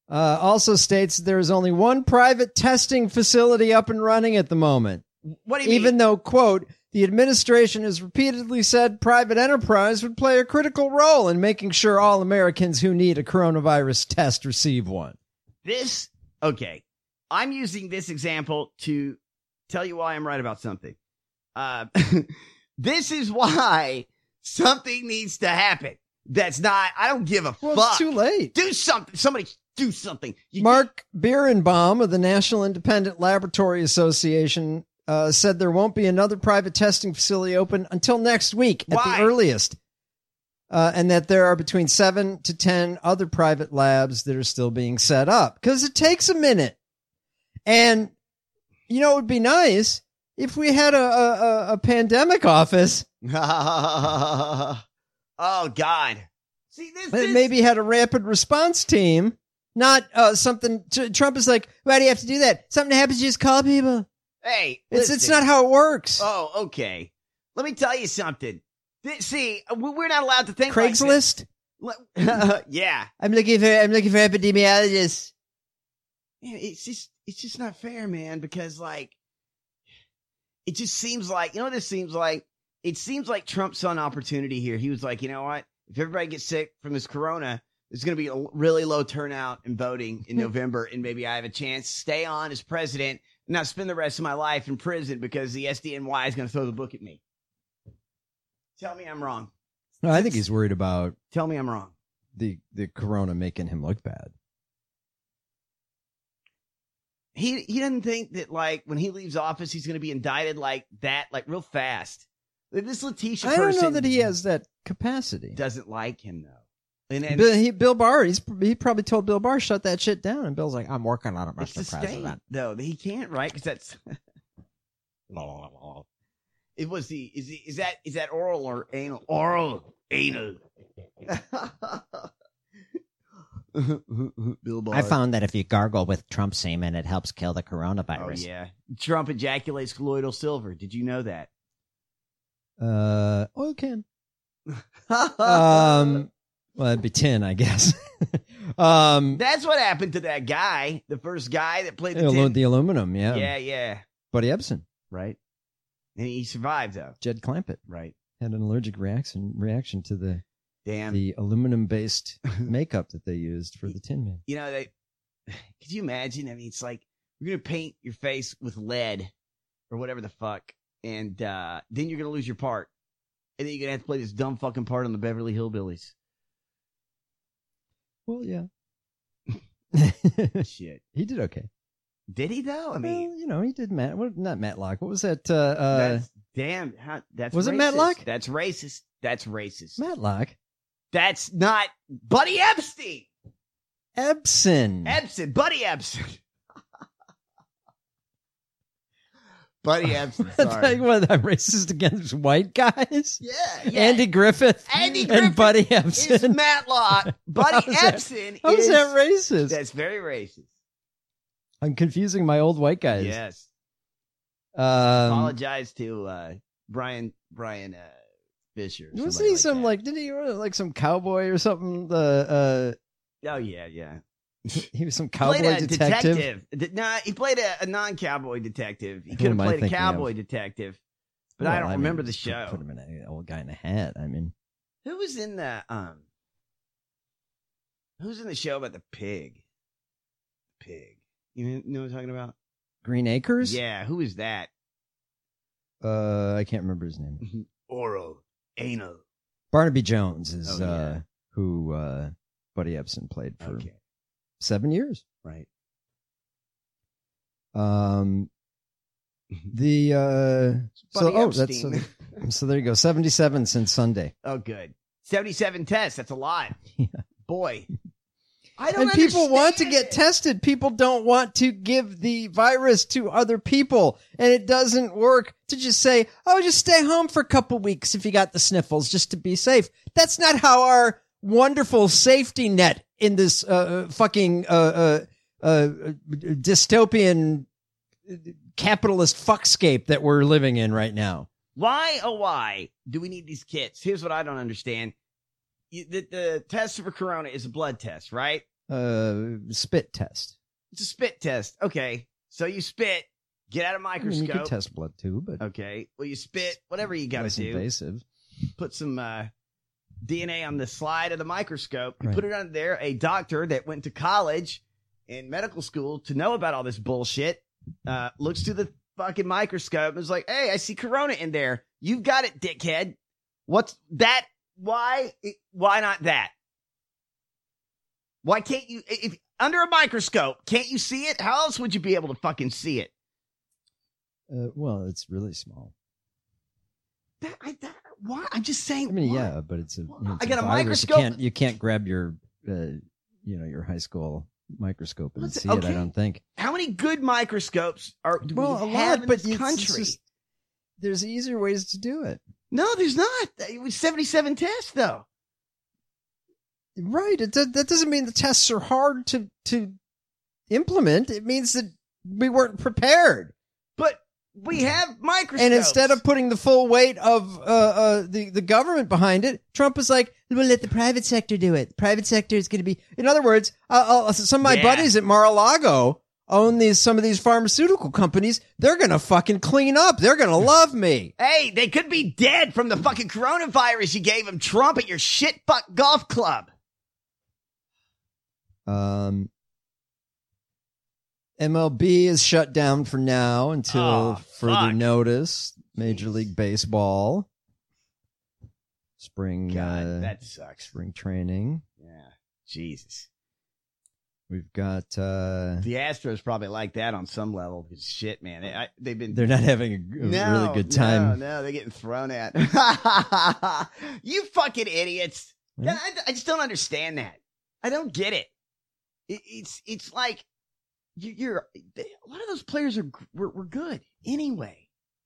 Uh, also states there is only one private testing facility up and running at the moment. What do you mean? Even though, quote, the administration has repeatedly said private enterprise would play a critical role in making sure all Americans who need a coronavirus test receive one. This, okay. I'm using this example to tell you why I'm right about something. Uh, this is why something needs to happen. That's not, I don't give a well, fuck. It's too late. Do something. Somebody do something. You, Mark Birnbaum of the National Independent Laboratory Association uh, said there won't be another private testing facility open until next week at Why? the earliest. Uh, and that there are between seven to ten other private labs that are still being set up because it takes a minute. And, you know, it would be nice if we had a, a, a pandemic office. oh, God. See, this, That this maybe had a rapid response team, not uh, something. T- Trump is like, why do you have to do that? Something happens, you just call people. Hey, It's listen. it's not how it works. Oh, okay. Let me tell you something. Th- See, we- we're not allowed to think Craigslist. like this. Yeah. I'm looking for I'm looking for epidemiologists. Man, it's just it's just not fair, man, because like it just seems like, you know what this seems like? It seems like Trump saw an opportunity here. He was like, you know what? If everybody gets sick from this corona, there's going to be a really low turnout in voting in November, and maybe I have a chance to stay on as president and not spend the rest of my life in prison because the S D N Y is going to throw the book at me. Tell me I'm wrong. No, I think he's worried about Tell me I'm wrong. the the corona making him look bad. He he doesn't think that, like, when he leaves office, he's going to be indicted like that, like real fast. This Letitia I don't person know that he has that capacity. doesn't like him, though. And, and Bill, he, Bill Barr, he's he probably told Bill Barr shut that shit down, and Bill's like, I'm working on it, it's Mister the state, President. though. He can't, right? Because that's it was the is the, is that is that oral or anal? Oral, anal. Bill Barr. I found that if you gargle with Trump semen, it helps kill the Oh coronavirus. yeah, Trump ejaculates colloidal silver. Did you know that? Uh, oil can. um, well, it'd be tin, I guess. um, That's what happened to that guy, the first guy that played the the, tin. the aluminum, yeah, Yeah, yeah, Buddy Ebsen, right. And he survived though. Jed Clampett, Right. had an allergic reaction reaction to the Damn. the aluminum based makeup that they used for the Tin Man. You know, they could you imagine? I mean, it's like we're gonna paint your face with lead or whatever the fuck, and uh, then you're gonna lose your part, and then you're gonna have to play this dumb fucking part on the Beverly Hillbillies. Well, yeah. Shit. He did okay. Did he though? I mean, well, you know, he did Matt. What, not Matlock. What was that? Uh, uh, that's damn. How, that's was it racist. Matlock? That's racist. That's racist. Matlock. That's not Buddy Epstein. Ebsen. Epson. Buddy Epson. Buddy Epson. Sorry. What, I'm racist against white guys? Yeah, yeah. Andy Griffith. Andy and Griffith Buddy is Ebsen. Matlock. Buddy How's that- Epson How's is that racist? That's very racist. I'm confusing my old white guys. Yes. Um, Apologize to uh, Brian Brian uh, Fisher. wasn't somebody he like some that. like? Did he uh, like some cowboy or something? The Oh yeah, yeah. uh, he was some Played cowboy a detective. detective. D- Nah, he played a, a non-cowboy detective. He Who could have am I played a thinking cowboy of? detective, but Well, I don't mean, remember the just put- show. Put him in an old guy in a hat. I mean, Who was in the um? Who's in the show about the pig? Pig. You know what I'm talking about? Green Acres. Yeah. Who is that? Uh, I can't remember his name. Oral. Anal. Barnaby Jones is Oh, yeah. uh, who uh, Buddy Ebsen played for Okay. seven years. Right. Um, the uh, so Buddy oh Epstein. that's so, so there you go, seventy-seven since Sunday. Oh, good. seventy-seven tests. That's a lot. Yeah. Boy. I don't And people understand want to get it. tested. People don't want to give the virus to other people. And it doesn't work to just say, oh, just stay home for a couple weeks if you got the sniffles just to be safe. That's not how our wonderful safety net in this uh, fucking uh, uh, uh, dystopian capitalist fuckscape that we're living in right now. Why, oh, why do we need these kits? Here's what I don't understand. You, the, the test for corona is a blood test, right? uh, spit test. It's a spit test. Okay. So you spit, get out a I microscope. mean, you could test blood too, but okay. Well, you spit, whatever you got to less do. invasive. Put some uh, D N A on the slide of the microscope. You Right. put it on there. A doctor that went to college and medical school to know about all this bullshit uh, looks through the fucking microscope and is like, hey, I see corona in there. You've got it, dickhead. What's that? Why? Why not that? Why can't you? If under a microscope, can't you see it? How else would you be able to fucking see it? Uh, well, it's really small. That, I, that, why? I'm just saying. I mean, why? yeah, but it's a. You know, it's I got a virus. microscope. You can't, you can't grab your, uh, you know, your high school microscope and What's- see it. okay. I don't think. How many good microscopes are do Well, we a have lot, in but this it's- it's country? just- there's easier ways to do it. No, there's not. It was seventy-seven tests, though. Right. It, that doesn't mean the tests are hard to to implement. It means that we weren't prepared. But we have microscopes. And instead of putting the full weight of uh, uh, the the government behind it, Trump was like, "We'll let the private sector do it. The private sector is going to be." In other words, uh, uh, some of my Yeah. buddies at Mar-a-Lago own these some of these pharmaceutical companies. They're going to fucking clean up. They're going to love me. Hey, they could be dead from the fucking coronavirus you gave them, Trump, at your shit fuck golf club. Um, M L B is shut down for now until Oh, further fuck. notice. Major League Baseball, spring, God, uh, that sucks. spring training. Yeah, Jesus. We've got. Uh, The Astros probably like that on some level. Because shit, man, they, I, they've been. they're not having a, a no, really good time. No, no, they're getting thrown at. You fucking idiots! Yeah. I, I just don't understand that. I don't get it. it it's it's like you, you're a lot of those players are were, were good anyway.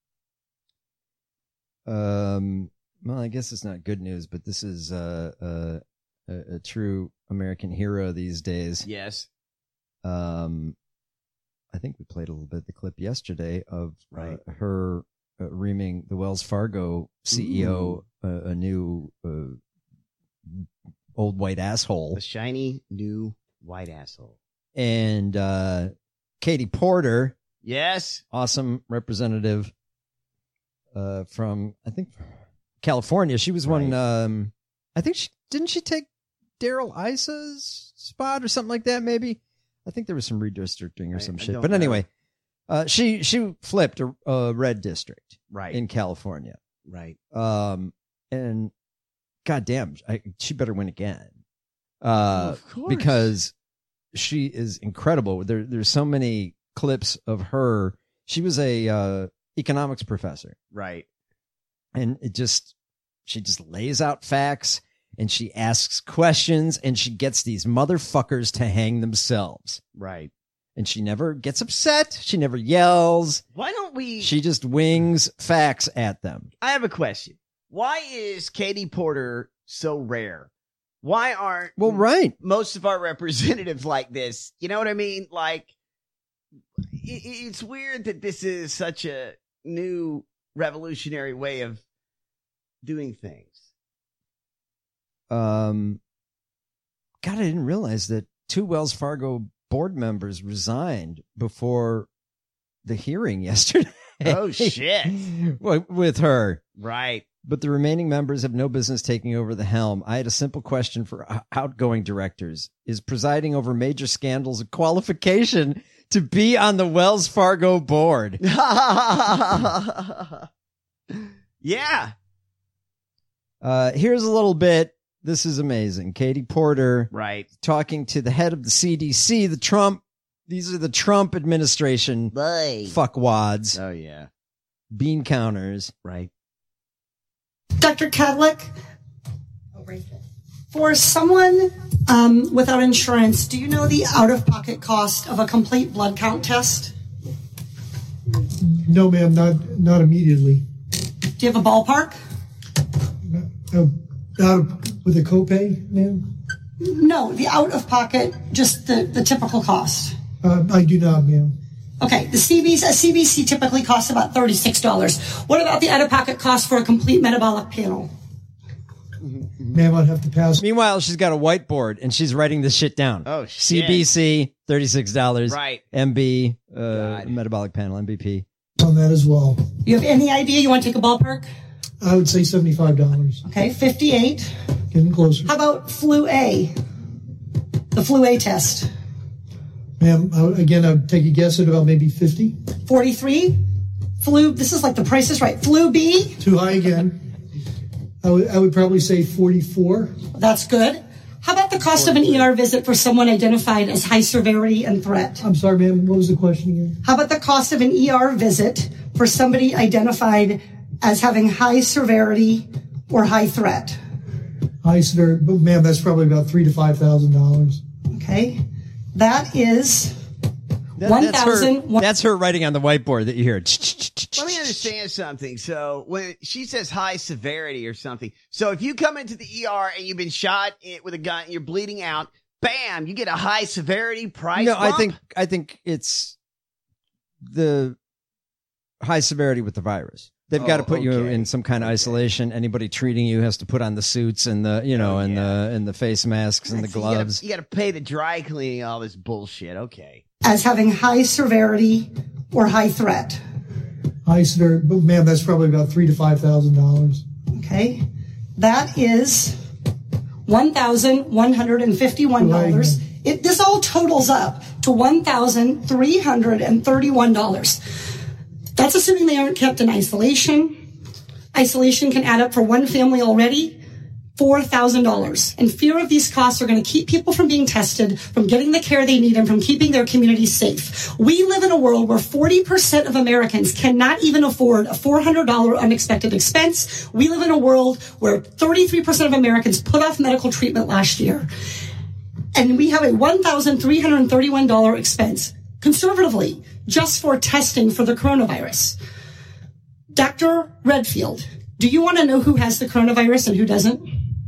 Um. Well, I guess it's not good news, but this is uh, uh, a, a true American hero these days. Yes. Um, I think we played a little bit of the clip yesterday of Right. uh, her uh, reaming the Wells Fargo C E O uh, a new uh, old white asshole, The shiny new white asshole. and uh, Katie Porter, Yes. awesome representative uh, from I think California. She was one. Um, I think she didn't she take Daryl Isa's spot or something like that. Maybe I think there was some redistricting or I- some I shit. don't But know. anyway, uh, she she flipped a, a red district Right. in California. Right. Um, and goddamn, I, she better win again. Uh, Of course. because she is incredible. There, there's so many clips of her. She was a uh, economics professor, Right. and it just she just lays out facts and she asks questions and she gets these motherfuckers to hang themselves. Right. And she never gets upset. She never yells. Why don't we? She just wings facts at them. I have a question. Why is Katie Porter so rare? Why aren't Well, right. most of our representatives like this? You know what I mean? Like, it, it's weird that this is such a new revolutionary way of doing things. Um, God, I didn't realize that two Wells Fargo board members resigned before the hearing yesterday. Oh, shit. Wi- With her. Right. But the remaining members have no business taking over the helm. I had a simple question for o- outgoing directors. Is presiding over major scandals a qualification to be on the Wells Fargo board? Yeah. Uh, here's a little bit. This is amazing. Katie Porter Right. talking to the head of the C D C, the Trump, these are the Trump administration Boy. fuckwads, Oh, yeah. bean counters. Right. Doctor Cadlick, for someone um, without insurance, do you know the out-of-pocket cost of a complete blood count test? No, ma'am, not not immediately. Do you have a ballpark? Uh, out of, with a copay, ma'am? No, the out-of-pocket, just the, the typical cost. Uh, I do not, ma'am. Okay, the C B C, a C B C typically costs about thirty-six dollars. What about the out-of-pocket cost for a complete metabolic panel? Ma'am, I'd have to pass. Meanwhile, she's got a whiteboard and she's writing this shit down. Oh, shit. C B C, thirty-six dollars. Right. M B, uh, metabolic panel, M B P. On that as well. You have any idea? You want to take a ballpark? I would say seventy-five dollars. Okay, fifty-eight. Getting closer. How about flu A? The flu A test. Ma'am, I would- again, I would take a guess at about maybe fifty. forty-three. Flu, this is like the price is right. Flu B. Too high again. I would, I would probably say forty-four. That's good. How about the cost of an E R visit for someone identified as high severity and threat? I'm sorry, ma'am. What was the question again? How about the cost of an E R visit for somebody identified as having high severity or high threat? High severity, but ma'am, that's probably about three to five thousand dollars. Okay, that is That- one that's, her, thousand. that's her writing on the whiteboard that you hear. Let me understand something. So when she says high severity or something, so if you come into the E R and you've been shot in- with a gun and you're bleeding out, bam, you get a high severity price No, I bump? think I think it's the high severity with the virus. They've got to Oh, put you okay. in some kind of isolation. Anybody treating you has to put on the suits and the you know Oh, and yeah. the and the face masks and the So you gotta- gloves. You got to pay the dry cleaning, all this bullshit. Okay. As having high severity or high threat. High severity, but ma'am, that's probably about three to five thousand dollars. Okay, that is one thousand one hundred and fifty-one dollars. It this all totals up to one thousand three hundred and thirty-one dollars. That's assuming they aren't kept in isolation. Isolation can add up for one family already four thousand dollars. And fear of these costs are going to keep people from being tested, from getting the care they need, and from keeping their communities safe. We live in a world where forty percent of Americans cannot even afford a four hundred dollars unexpected expense. We live in a world where thirty-three percent of Americans put off medical treatment last year. And we have a one thousand three hundred thirty-one dollars expense, conservatively, just for testing for the coronavirus. Doctor Redfield, do you want to know who has the coronavirus and who doesn't?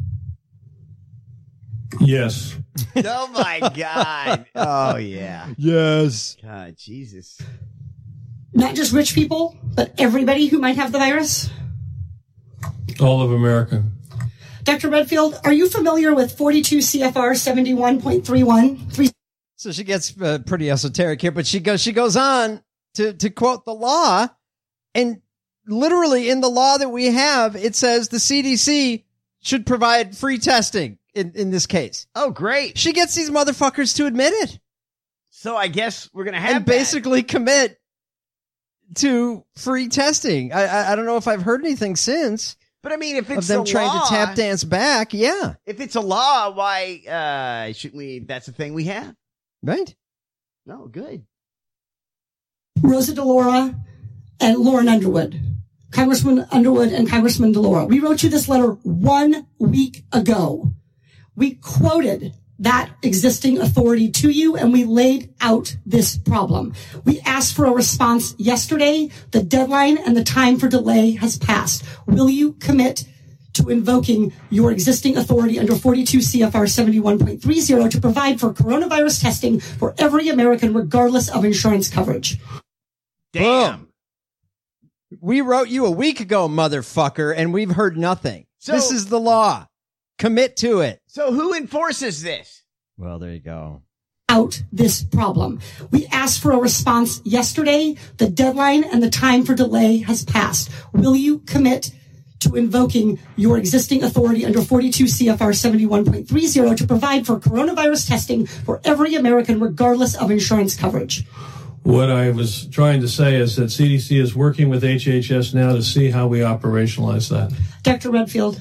Yes. Oh my God. Oh yeah. Yes. God, Jesus. Not just rich people, but everybody who might have the virus? All of America. Doctor Redfield, are you familiar with forty-two C F R seventy-one point three one? So she gets uh, pretty esoteric here, but she goes she goes on to to quote the law, and literally in the law that we have, it says the C D C should provide free testing in, in this case. Oh, great. She gets these motherfuckers to admit it. So I guess we're going to have And that. basically commit to free testing. I, I I don't know if I've heard anything since. But I mean, if it's of them the trying law, to tap dance back, yeah. If it's a law, why uh, shouldn't we? That's a thing we have. Right. No, good. Rosa DeLauro and Lauren Underwood. Congressman Underwood and Congressman DeLauro. We wrote you this letter one week ago. We quoted that existing authority to you, and we laid out this problem. We asked for a response yesterday. The deadline and the time for delay has passed. Will you commit to invoking your existing authority under forty-two C F R seventy-one point three zero to provide for coronavirus testing for every American, regardless of insurance coverage? Damn. Boom. We wrote you a week ago, motherfucker, and we've heard nothing. So- this is the law. Commit to it. So who enforces this? Well, there you go. Out this problem. We asked for a response yesterday. The deadline and the time for delay has passed. Will you commit to invoking your existing authority under forty-two C F R seventy-one point three zero to provide for coronavirus testing for every American, regardless of insurance coverage? What I was trying to say is that C D C is working with H H S now to see how we operationalize that. Doctor Redfield,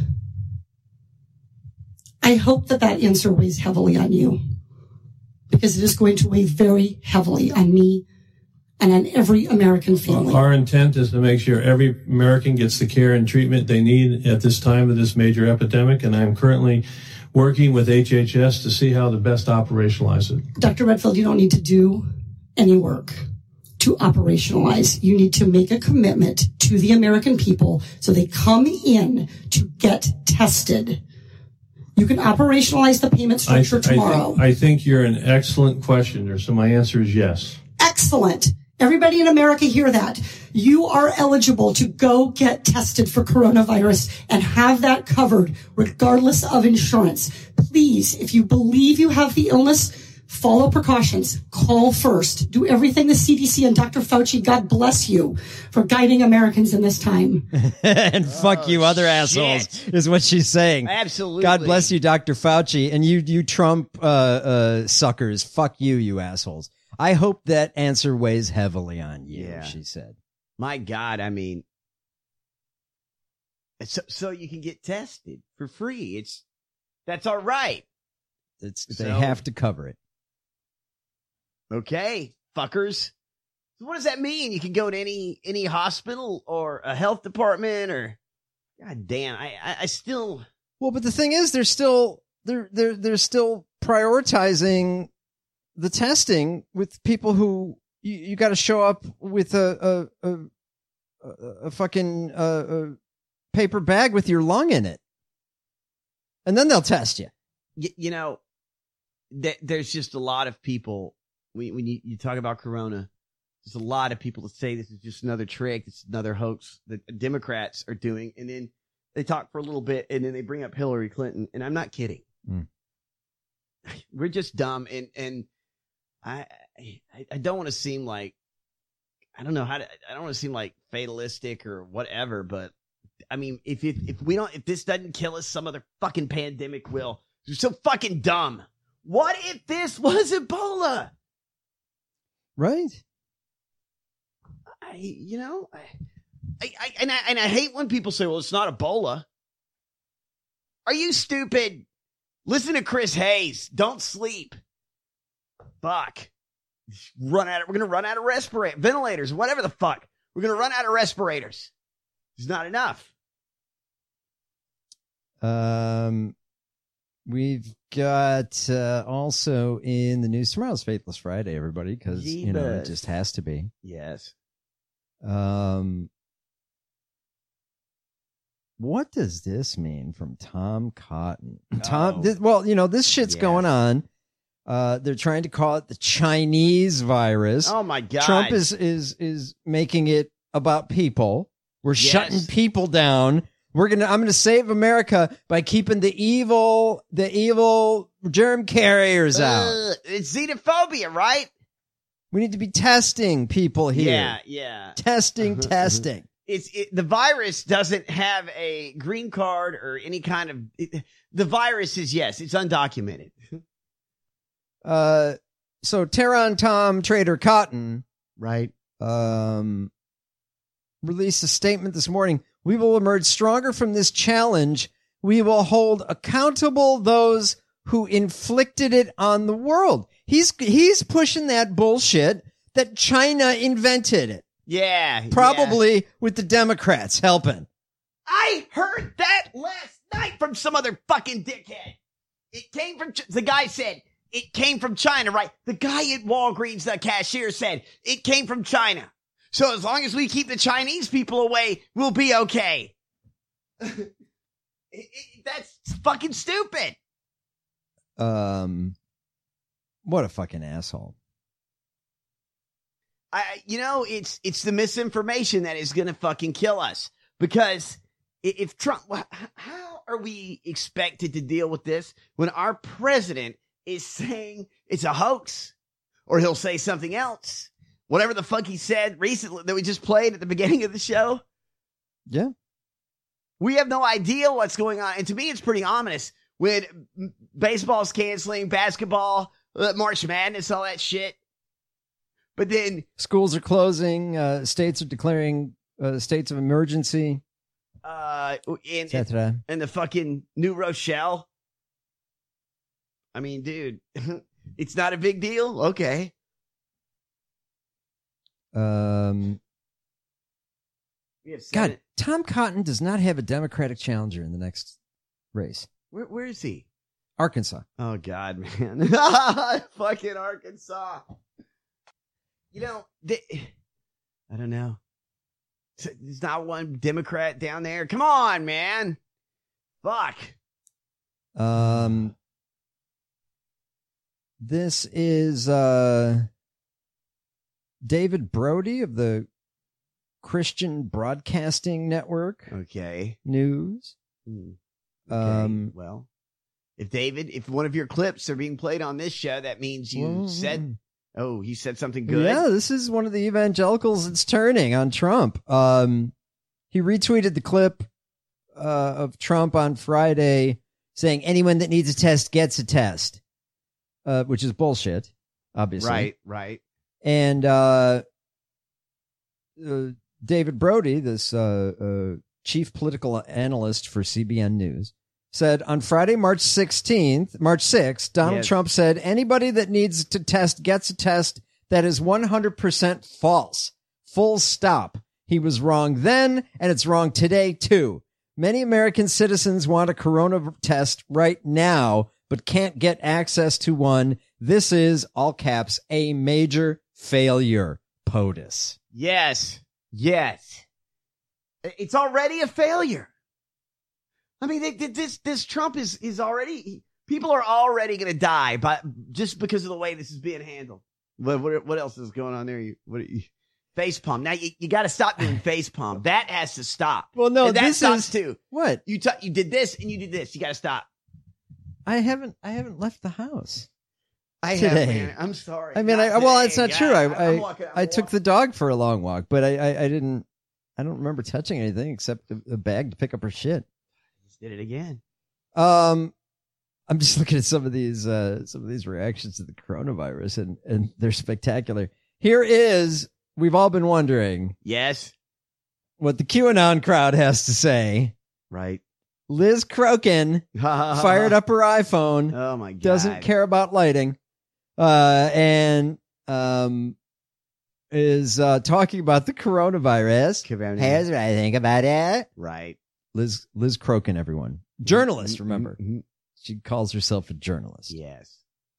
I hope that that answer weighs heavily on you, because it is going to weigh very heavily on me and on every American family. Our intent is to make sure every American gets the care and treatment they need at this time of this major epidemic, and I'm currently working with H H S to see how to best operationalize it. Doctor Redfield, you don't need to do any work to operationalize. You need to make a commitment to the American people so they come in to get tested. You can operationalize the payment structure I, tomorrow. I, think, I think you're an excellent questioner, so my answer is yes. Excellent. Everybody in America hear that. You are eligible to go get tested for coronavirus and have that covered regardless of insurance. Please, if you believe you have the illness, follow precautions. Call first. Do everything the C D C and Doctor Fauci, God bless you, for guiding Americans in this time. And fuck Oh, you other shit. assholes is what she's saying. Absolutely. God bless you, Doctor Fauci. And you, you Trump uh, uh, suckers. Fuck you, you assholes. I hope that answer weighs heavily on you, Yeah. she said. My God, I mean, so, so you can get tested for free. It's, that's all right. It's, So- they have to cover it. Okay, fuckers. So what does that mean? You can go to any, any hospital or a health department or, God damn, I, I, I still. Well, but the thing is, they're still, they're, they're, they're still prioritizing the testing with people who you, you got to show up with a, a, a, a, a fucking, uh, a paper bag with your lung in it. And then they'll test you. You, you know, th- there's just a lot of people, when, when you, you talk about Corona, there's a lot of people that say this is just another trick, it's another hoax that Democrats are doing. And then they talk for a little bit and then they bring up Hillary Clinton. And I'm not kidding. Mm. We're just dumb. And, and I, I, I don't want to seem like, I don't know how to, I don't want to seem like fatalistic or whatever, but I mean, if, if, if we don't, if this doesn't kill us, some other fucking pandemic will. You're so fucking dumb. What if this was Ebola? Right. I, you know, I, I, I, and I, and I hate when people say, well, it's not Ebola. Are you stupid? Listen to Chris Hayes. Don't sleep. Fuck. Run out of, we're going to run out of respirators, ventilators, whatever the fuck. We're going to run out of respirators. There's not enough. Um, we've got uh, also in the news tomorrow's Faithless Friday, everybody, because you know it Jeebus. just has to be. Yes. Um, what does this mean from Tom Cotton? Tom, Oh. this, well, you know this shit's Yeah. going on. Uh, they're trying to call it the Chinese virus. Oh my God. Trump is is is making it about people. We're Yes. shutting people down. We're gonna. I'm gonna save America by keeping the evil, the evil germ carriers out. Uh, it's xenophobia, right? We need to be testing people here. Yeah, yeah. Testing, testing. It's it, the virus doesn't have a green card or any kind of. It, the virus is yes, it's undocumented. Uh, so Tehran Tom Trader Cotton, right, um, released a statement this morning. We will emerge stronger from this challenge. We will hold accountable those who inflicted it on the world. He's he's pushing that bullshit that China invented it. Yeah, Probably yeah. with the Democrats helping. I heard that last night from some other fucking dickhead. It came from Ch- the guy said it came from China, right? The guy at Walgreens, the cashier, said it came from China. So as long as we keep the Chinese people away, we'll be okay. it, it, that's fucking stupid. Um, what a fucking asshole. I, you know, it's it's the misinformation that is going to fucking kill us. Because i- if Trump, wh- how are we expected to deal with this when our president is saying it's a hoax, or he'll say something else, whatever the fuck he said recently that we just played at the beginning of the show? Yeah. We have no idea what's going on. And to me, it's pretty ominous when m- baseball's canceling, basketball, uh, March Madness, all that shit. But then Schools are closing. Uh, states are declaring uh, states of emergency. uh, in, et cetera. in the fucking New Rochelle. I mean, dude, it's not a big deal. Okay. Um, We have God, Senate- Tom Cotton does not have a Democratic challenger in the next race. Where, where is he? Arkansas. Oh, God, man. Fucking Arkansas. You know, they, I don't know. There's not one Democrat down there. Come on, man. Fuck. Um, this is uh, David Brody of the Christian Broadcasting Network. Okay. News. Hmm. Okay. Um, well, if David, if one of your clips are being played on this show, that means you well, said, oh, he said something good. Yeah, this is one of the evangelicals that's turning on Trump. Um, he retweeted the clip uh, of Trump on Friday saying anyone that needs a test gets a test, uh, which is bullshit, obviously. Right, right. And uh, uh, David Brody, this uh, uh, chief political analyst for C B N News, said on Friday, March sixteenth, March sixth, Donald Yes. Trump said anybody that needs to test gets a test that is one hundred percent false. Full stop. He was wrong then, and it's wrong today, too. Many American citizens want a corona test right now, but can't get access to one. This is, all caps, a major failure. POTUS. Yes. Yes. It's already a failure. I mean, they, they, this this Trump is is already, people are already going to die by just because of the way this is being handled. What what, what else is going on there? You, what you, face palm. Now you, you got to stop doing face palm. That has to stop. Well, no, and that this stops is too. What you t- you did this and you did this. You got to stop. I haven't I haven't left the house. I today. have, man. I'm sorry. I mean, Not I, well, today. it's not Yeah, true. I I'm I, walking- I'm I took the dog for a long walk, but I, I, I didn't. I don't remember touching anything except a, a bag to pick up her shit. Just did it again. Um, I'm just looking at some of these uh some of these reactions to the coronavirus, and and they're spectacular. Here is, we've all been wondering, yes, what the QAnon crowd has to say. Right. Liz Crokin fired up her iPhone. Oh my God. Doesn't care about lighting. Uh, and, um, is, uh, talking about the coronavirus. Corona. Here's what I think about it. Right. Liz, Liz Crokin, everyone. Journalist, Mm-hmm, remember. mm-hmm. She calls herself a journalist. Yes.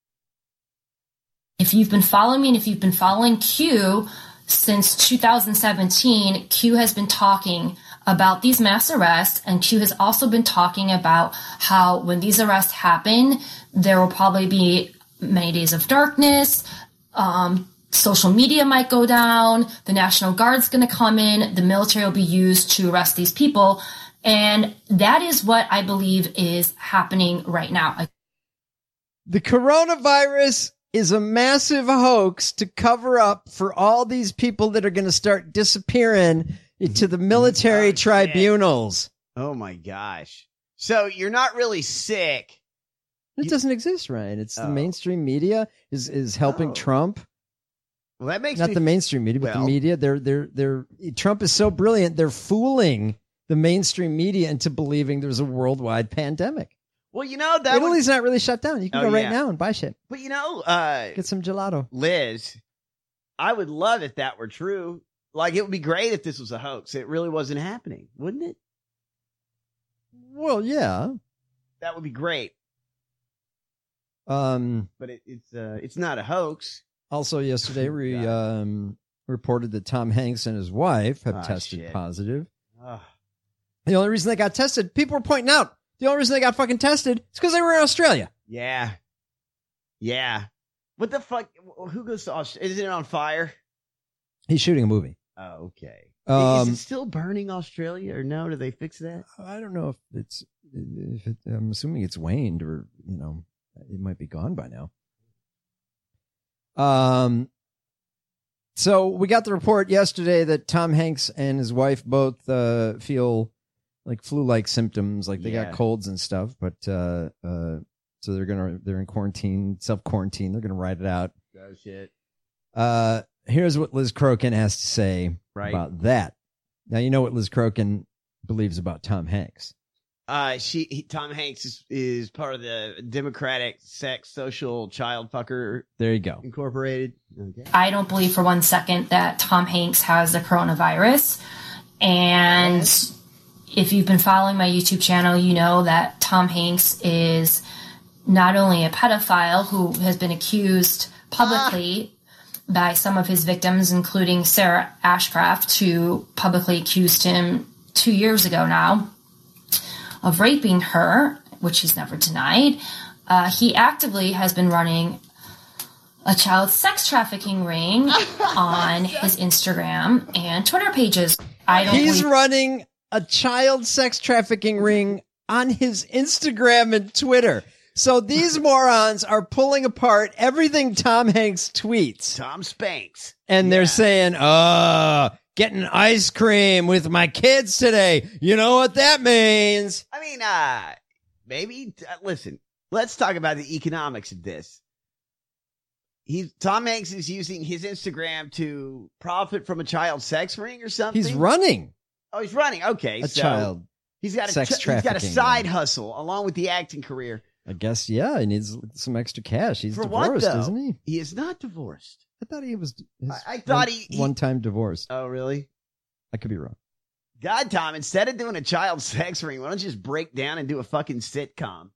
If you've been following me and if you've been following Q since two thousand seventeen, Q has been talking about these mass arrests, and Q has also been talking about how when these arrests happen, there will probably be many days of darkness. Um, social media might go down. The National Guard's going to come in. The military will be used to arrest these people. And that is what I believe is happening right now. The coronavirus is a massive hoax to cover up for all these people that are going to start disappearing to the military Oh, tribunals. Oh my gosh. So you're not really sick. It doesn't exist, Ryan. It's the Oh. mainstream media is is helping Oh. Trump. Well, that makes Not me the mainstream media, but well- the media. They're they're they're Trump is so brilliant. They're fooling the mainstream media into believing there's a worldwide pandemic. Well, you know that Italy's would, not really shut down. You can Oh, go right yeah. now and buy shit. but you know, uh, Get some gelato. Liz, I would love if that were true. Like, it would be great if this was a hoax. It really wasn't happening, wouldn't it? Well, yeah. That would be great. Um. But it, it's uh, it's not a hoax. Also, yesterday we um reported that Tom Hanks and his wife have Ah, tested shit. positive. Ugh. The only reason they got tested, people were pointing out, the only reason they got fucking tested is because they were in Australia. Yeah. Yeah. What the fuck? Who goes to Australia? Is it on fire? He's shooting a movie. Oh, okay. Um, is it still burning Australia or no? Do they fix that? I don't know if it's, if it, I'm assuming it's waned or, you know, it might be gone by now. Um, so we got the report yesterday that Tom Hanks and his wife both, uh, feel like flu-like symptoms, like they Yeah. got colds and stuff, but, uh, uh, so they're gonna, they're in quarantine, self-quarantine. They're gonna ride it out. Oh, shit. Uh, here's what Liz Crokin has to say Right. about that. Now, you know what Liz Crokin believes about Tom Hanks. Uh, she he, Tom Hanks is, is part of the Democratic Sex Social Child Fucker There you go. Incorporated. Okay. I don't believe for one second that Tom Hanks has the coronavirus. And if you've been following my YouTube channel, you know that Tom Hanks is not only a pedophile who has been accused publicly by some of his victims, including Sarah Ashcraft, who publicly accused him two years ago now of raping her, which he's never denied. Uh, he actively has been running a child sex trafficking ring on his Instagram and Twitter pages. I don't He's believe- running a child sex trafficking ring on his Instagram and Twitter. So these morons are pulling apart everything Tom Hanks tweets. Tom Spanks. And they're saying, uh, getting ice cream with my kids today. You know what that means? I mean, uh, maybe, uh, listen, let's talk about the economics of this. He's, Tom Hanks is using his Instagram to profit from a child sex ring or something? He's running Oh, he's running. Okay. a so child. He's got a, sex he's got a trafficking side ring. hustle along with the acting career. I guess, yeah, he needs some extra cash. He's For what, divorced, though? isn't he? He is not divorced. I thought he was. his I- I thought one, he- he- one-time divorced. Oh, really? I could be wrong. God, Tom, instead of doing a child sex ring, why don't you just break down and do a fucking sitcom?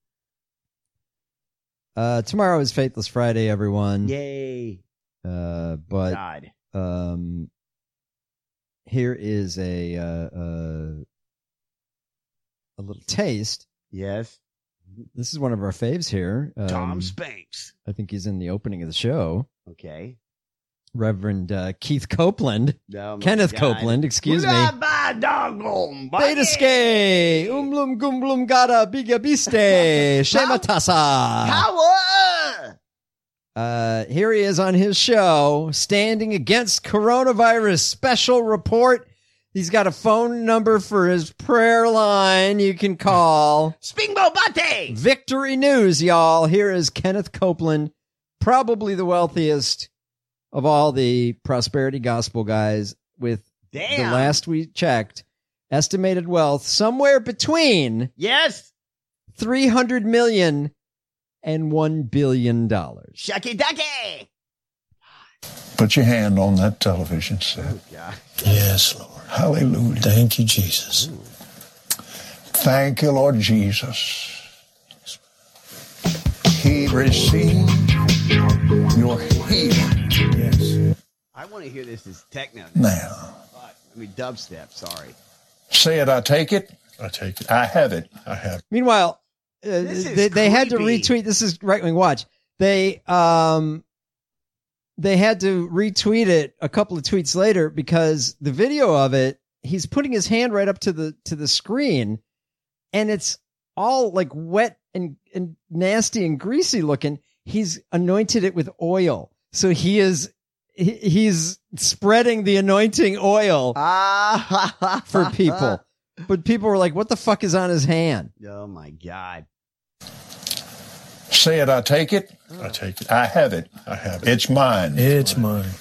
Uh, tomorrow is Faithless Friday, everyone. Yay. Uh, but God. um, here is a uh, uh, a little taste. Yes. This is one of our faves here. Um, Tom Spanks. I think he's in the opening of the show. Okay. Reverend uh, Keith Copeland. Oh, my Kenneth God. Copeland, excuse me. Bye, doggone, Beta skate, umblum gumblum gada biga biste, shematasa. Power! Uh, here he is on his show, standing against coronavirus special report. He's got a phone number for his prayer line you can call. Spingbo Bate! Victory news, y'all. Here is Kenneth Copeland, probably the wealthiest of all the prosperity gospel guys, with Damn. the last we checked, estimated wealth somewhere between Yes. three hundred million and one billion dollars. Shucky ducky! Put your hand on that television set. God. Yes, Lord. Hallelujah. Thank you, Jesus. Thank you, Lord Jesus. He received your healing. Yes. I want to hear this as techno. Now. I mean, dubstep, sorry. Say it, I take it. I take it. I have it. I have it. Meanwhile, uh, This is they, they had to creepy. retweet. This is Right Wing Watch. They um they had to retweet it a couple of tweets later because the video of it, he's putting his hand right up to the to the screen, and it's all like wet and and nasty and greasy looking. He's anointed it with oil, so he is he, he's spreading the anointing oil Ah, for people. But people were like, "What the fuck is on his hand?" Oh my God. Say it, I take it. I take it. I have it. I have it. It's mine. It's mine.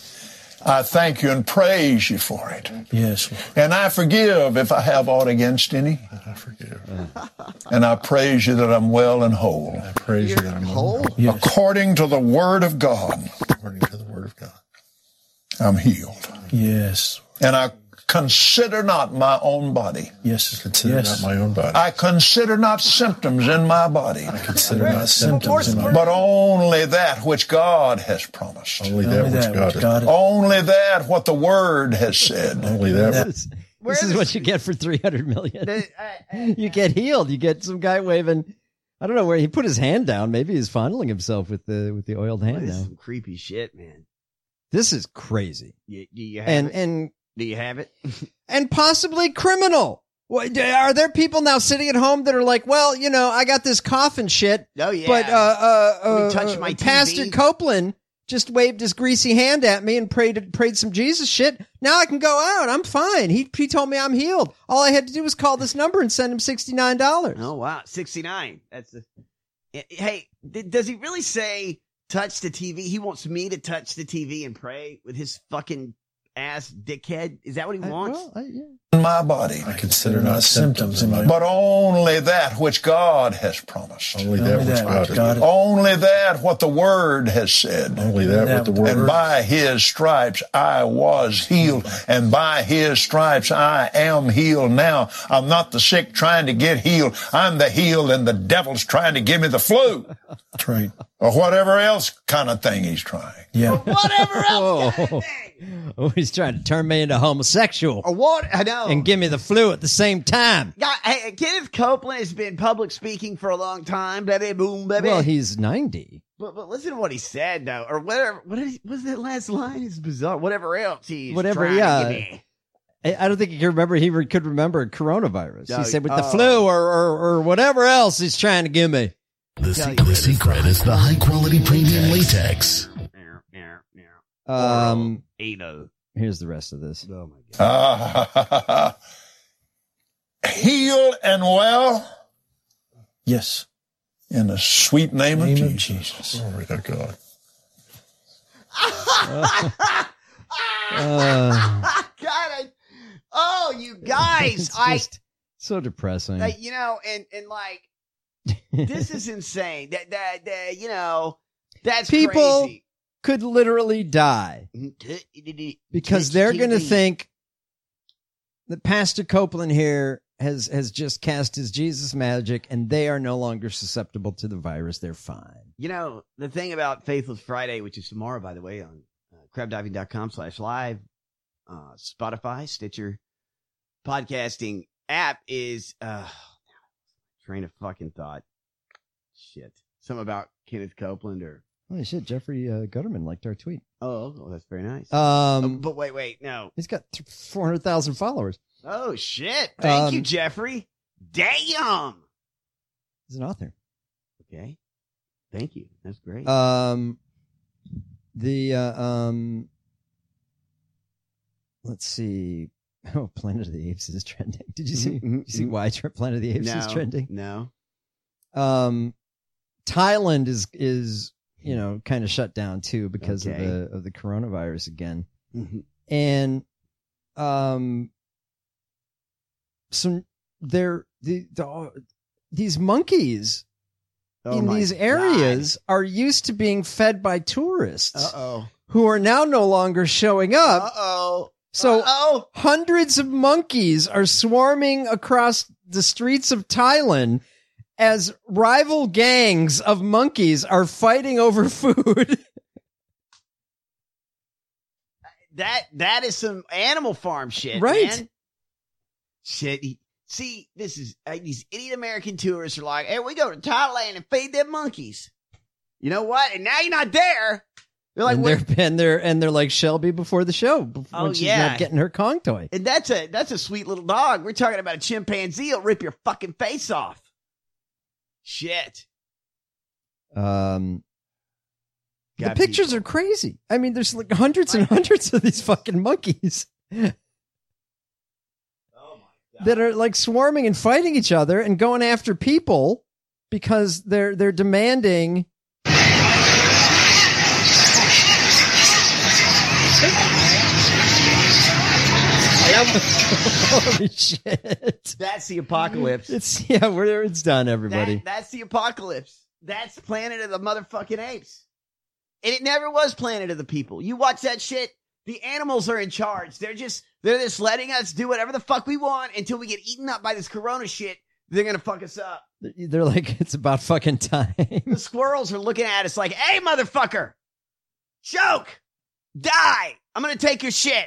I thank you and praise you for it. Yes. And I forgive if I have aught against any. I forgive. And I praise you that I'm well and whole. I praise you that I'm whole. Yes. According to the word of God. According to the word of God. I'm healed. Yes. And I consider not my own body. Yes. Consider yes. not my own body. I consider not symptoms in my body. I consider not symptoms in my body. But only that which God has promised. Only that which God has promised. Only that what the word has said. Only that. This, this is what you get for three hundred million. You get healed. You get some guy waving. I don't know where he put his hand down. Maybe he's fondling himself with the with the oiled hand This is now. some creepy shit, man. This is crazy. You, do you have And it? and Do you have it? and possibly criminal. What, are there people now sitting at home that are like, well, you know, I got this cough and shit. Oh, yeah. But uh, uh, Let me uh, touch uh, my T V. Pastor Copeland just waved his greasy hand at me and prayed prayed some Jesus shit. Now I can go out. I'm fine. He he told me I'm healed. All I had to do was call this number and send him sixty-nine dollars. Oh, wow. sixty-nine. That's the. Hey, th- does he really say touch the T V? He wants me to touch the T V and pray with his fucking ass dickhead? Is that what he wants? Well, I, yeah. in my body. I consider not symptoms in my body. But only that which God has promised. Only that which God has promised. Only that what the word has said. Only that what the word. And by his stripes I was healed. And by his stripes I am healed now. I'm not the sick trying to get healed. I'm the healed and the devil's trying to give me the flu. That's right. Or whatever else kind of thing he's trying. Yeah. Whatever else. Oh, oh, he's trying to turn me into homosexual. Or what? I know. And give me the flu at the same time. God, hey, Kenneth Copeland has been public speaking for a long time. Baby, boom, baby. Well, he's ninety. But but listen to what he said though, or whatever. What did he, was that last line? It's bizarre. Whatever else he's Whatever, trying yeah. to give me. I I don't think he could remember. He re- could remember coronavirus. No, he said with the oh. flu or, or or whatever else he's trying to give me. The secret, the secret is the high quality premium latex. Um, Ado. Here's the rest of this. Oh my god. Uh, healed and well. Yes. In the sweet name, Name of of Jesus. Jesus. Glory to God. Uh, God, I, oh, you guys, it's I, just so depressing. I, you know, and and like, this is insane. That that, that you know, that's People crazy. could literally die because they're going to think that Pastor Copeland here has has just cast his Jesus magic, and they are no longer susceptible to the virus. They're fine. You know, the thing about Faithless Friday, which is tomorrow, by the way, on uh, crabdiving.com slash live, uh, Spotify, Stitcher, podcasting app is, uh, train of fucking thought. Shit. Something about Kenneth Copeland or. Holy shit, Jeffrey uh, Gutterman liked our tweet. Oh, well, that's very nice. Um, oh, but wait, wait, no. He's got four hundred thousand followers. Oh, shit. Thank Um, you, Jeffrey. Damn. He's an author. Okay. Thank you. That's great. Um, the, uh, um, let's see. Oh, Planet of the Apes is trending. Did you see, Mm-hmm, you see why Planet of the Apes no, is trending? No. Um, Thailand is, is, you know, kind of shut down too because Okay. of the, of the coronavirus again. Mm-hmm. And, um, so they're, the, the, these monkeys Oh in my these areas are used to being fed by tourists Uh-oh. who are now no longer showing up. Uh-oh. So Uh-oh. hundreds of monkeys are swarming across the streets of Thailand as rival gangs of monkeys are fighting over food. That that is some Animal Farm shit, Right. man. Shit. he- See, this is uh, these idiot American tourists are like, "Hey, we go to Thailand and feed them monkeys." You know what? And now you're not there. They're like, and "We're-" they're and they're and they're like Shelby before the show before Oh, when she's yeah. not getting her Kong toy. and that's a that's a sweet little dog. We're talking about a chimpanzee. It'll rip your fucking face off. Shit. Um, the Got pictures people. are crazy. I mean, there's like hundreds and hundreds of these fucking monkeys that are like swarming and fighting each other and going after people because they're they're demanding. Holy shit! That's the apocalypse. It's yeah, we're it's done, everybody. That, that's the apocalypse. That's Planet of the motherfucking Apes. And it never was Planet of the People. You watch that shit, the animals are in charge. They're just, they're just letting us do whatever the fuck we want until we get eaten up by this corona shit. They're gonna fuck us up. They're like, it's about fucking time. The squirrels are looking at us like, hey, motherfucker, choke, die. I'm gonna take your shit.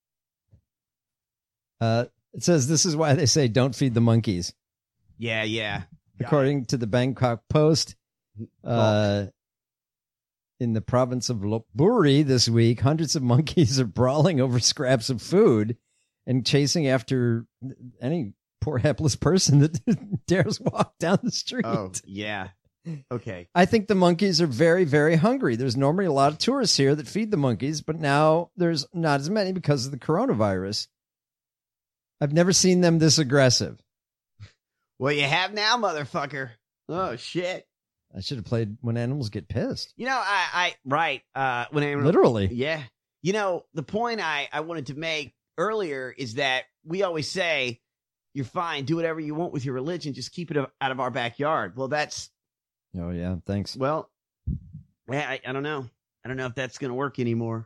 Uh, it says this is why they say don't feed the monkeys. Yeah, yeah. According to the Bangkok Post, uh, in the province of Lopburi this week, hundreds of monkeys are brawling over scraps of food and chasing after any poor hapless person that dares walk down the street. Oh, yeah. Okay. I think the monkeys are very, very hungry. There's normally a lot of tourists here that feed the monkeys, but now there's not as many because of the coronavirus. I've never seen them this aggressive. Well, you have now, motherfucker. Oh, shit. I should have played When Animals Get Pissed. You know, I, I, right. Uh, when animals, Literally. Yeah. You know, the point I, I wanted to make earlier is that we always say, you're fine. Do whatever you want with your religion. Just keep it out of our backyard. Well, that's, Oh, yeah. Thanks. well, yeah, I, I don't know. I don't know if that's going to work anymore.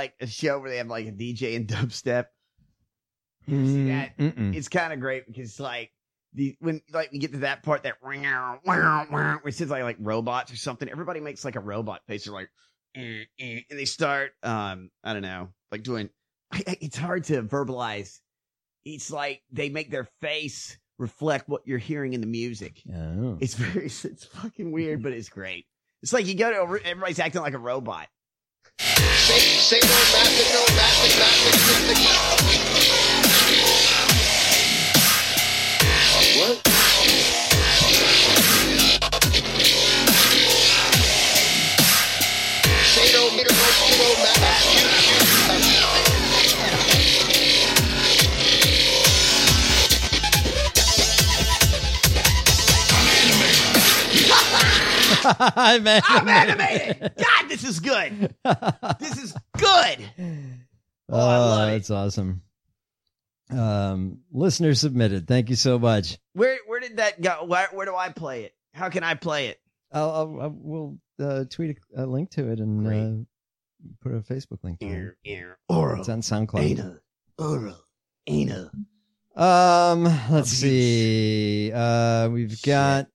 like a show where they have like a D J and dubstep? You Mm, see that? mm-mm. It's kind of great because like the when like we get to that part that wow wow wow, where it says like like robots or something. Everybody makes like a robot face. They're like, eh, eh, and they start um I don't know like doing. I, I- it's hard to verbalize. It's like they make their face reflect what you're hearing in the music. Oh. It's very it's fucking weird, but it's great. It's like you go to a, everybody's acting like a robot. Say no, massive, no, massive, massive, What? Say no, meter, no, kilo, massive, I'm I'm animated. God, this is good. This is good. Oh, I love that's awesome. Um, listener submitted. Thank you so much. Where where did that go? Where, where do I play it? How can I play it? I'll, I'll, I will uh, tweet a, a link to it and uh, put a Facebook link to Ear, it. ear, oral, It's on SoundCloud. anal, oral, anal. Um, let's see. Uh, we've got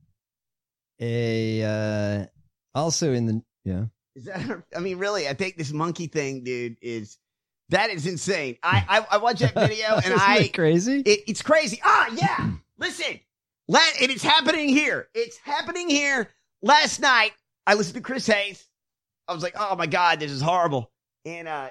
a uh, also in the yeah. Is that? I mean, really, I think this monkey thing, dude, is that is insane. I I, I watched that video and Isn't I it crazy. It, it's crazy. Ah, yeah. Listen, La- and it's happening here. It's happening here. Last night, I listened to Chris Hayes. I was like, oh my God, this is horrible. And uh,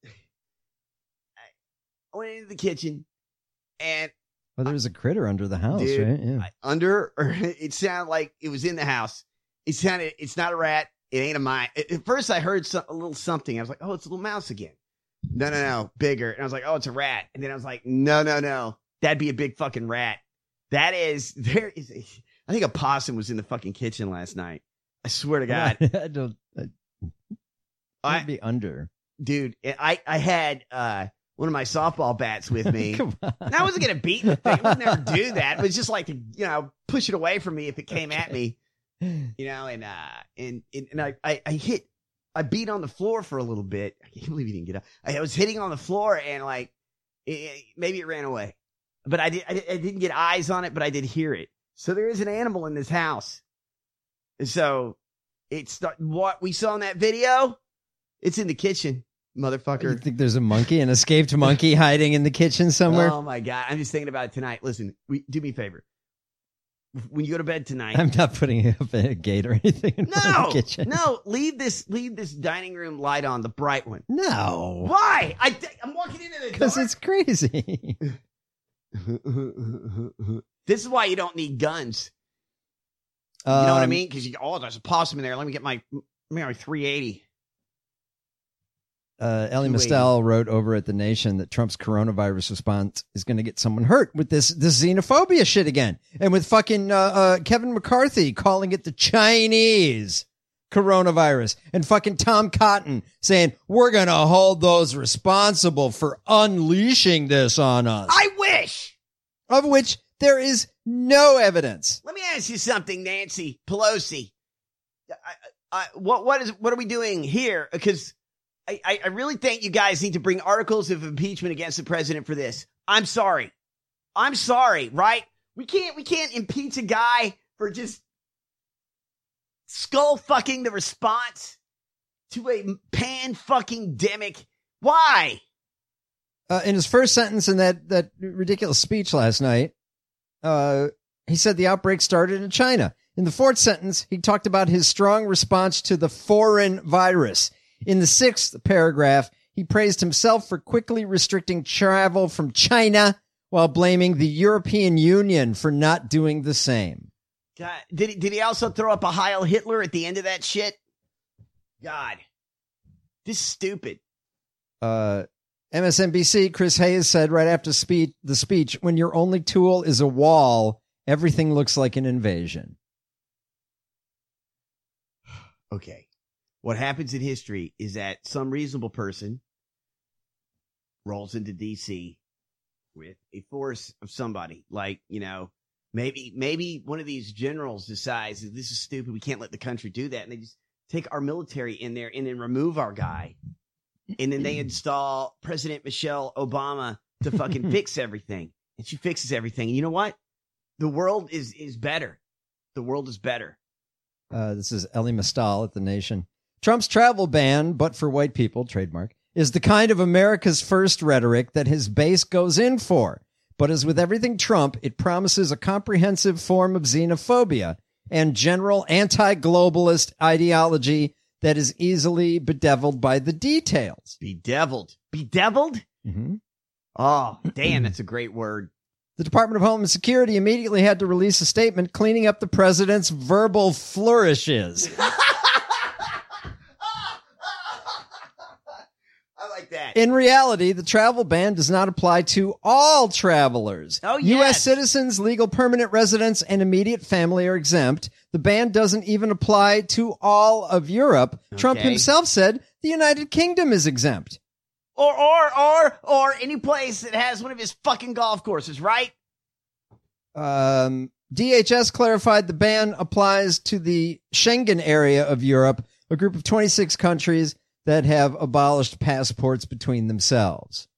I went into the kitchen and Well, there was a critter under the house, dude, right? Yeah. I- under, or it sounded like it was in the house. It sounded, it's not a rat. It ain't a mine. At at first, I heard some, a little something. I was like, oh, it's a little mouse again. No, no, no, bigger. And I was like, oh, it's a rat. And then I was like, no, no, no. That'd be a big fucking rat. That is, there is a, I think a possum was in the fucking kitchen last night. I swear to God. I don't. I, I- I'd be under. Dude, I, I had, uh, one of my softball bats with me. Come on. And I wasn't going to beat the thing. I would never do that. It was just like to, you know, push it away from me if it came at me, you know, and, uh, and, and, and I, I, I hit, I beat on the floor for a little bit. I can't believe you didn't get up. I was hitting on the floor and like, it, it- maybe it ran away, but I did, I, did, I didn't get eyes on it, but I did hear it. So there is an animal in this house. And so it's not, what we saw in that video. It's in the kitchen, motherfucker. You think there's a monkey, an escaped monkey hiding in the kitchen somewhere? Oh my God. I'm just thinking about it tonight. Listen, we, do me a favor. When you go to bed tonight. I'm not putting up a gate or anything in front of No, the kitchen. no, leave this, leave this dining room light on, the bright one. No. Why? I, I'm walking into the Because dark. it's crazy. This is why you don't need guns. You know what I Um, mean? Because you oh, there's a possum in there. Let me get my, my three eighty. Uh, Ellie two eighty. Mistel wrote over at The Nation that Trump's coronavirus response is going to get someone hurt with this, this xenophobia shit again. And with fucking uh, uh, Kevin McCarthy calling it the Chinese coronavirus. And fucking Tom Cotton saying, we're going to hold those responsible for unleashing this on us. I wish. Of which there is no evidence. Let me ask you something, Nancy Pelosi. I, I, what what is what are we doing here? Because I, I, I really think you guys need to bring articles of impeachment against the president for this. I'm sorry. I'm sorry, right? We can't we can't impeach a guy for just skull fucking the response to a pan fucking demic. Why? Uh, in his first sentence in that, that ridiculous speech last night, uh, he said the outbreak started in China. In the fourth sentence, he talked about his strong response to the foreign virus. In the sixth paragraph, he praised himself for quickly restricting travel from China while blaming the European Union for not doing the same. God, did he, did he also throw up a Heil Hitler at the end of that shit? God, this is stupid. Uh, M S N B C, Chris Hayes said right after speech, the speech, when your only tool is a wall, everything looks like an invasion. Okay. What happens in history is that some reasonable person rolls into D C with a force of somebody. Like, you know, maybe maybe one of these generals decides that this is stupid. We can't let the country do that. And they just take our military in there and then remove our guy. and then they install President Michelle Obama to fucking fix everything. And she fixes everything. And you know what? The world is is better. The world is better. Uh, this is Ellie Mistal at The Nation. Trump's travel ban, but for white people, trademark, is the kind of America's first rhetoric that his base goes in for. But as with everything Trump, it promises a comprehensive form of xenophobia and general anti-globalist ideology that is easily bedeviled by the details. Bedeviled. Bedeviled? Mm-hmm. Oh, damn, that's a great word. The Department of Homeland Security immediately had to release a statement cleaning up the president's verbal flourishes. I like that. In reality, the travel ban does not apply to all travelers. Oh, U S yes. citizens, legal permanent residents, and immediate family are exempt. The ban doesn't even apply to all of Europe. Trump Okay. himself said the United Kingdom is exempt. Or, or, or, or any place that has one of his fucking golf courses, right? Um, D H S clarified the ban applies to the Schengen area of Europe, a group of twenty-six countries that have abolished passports between themselves.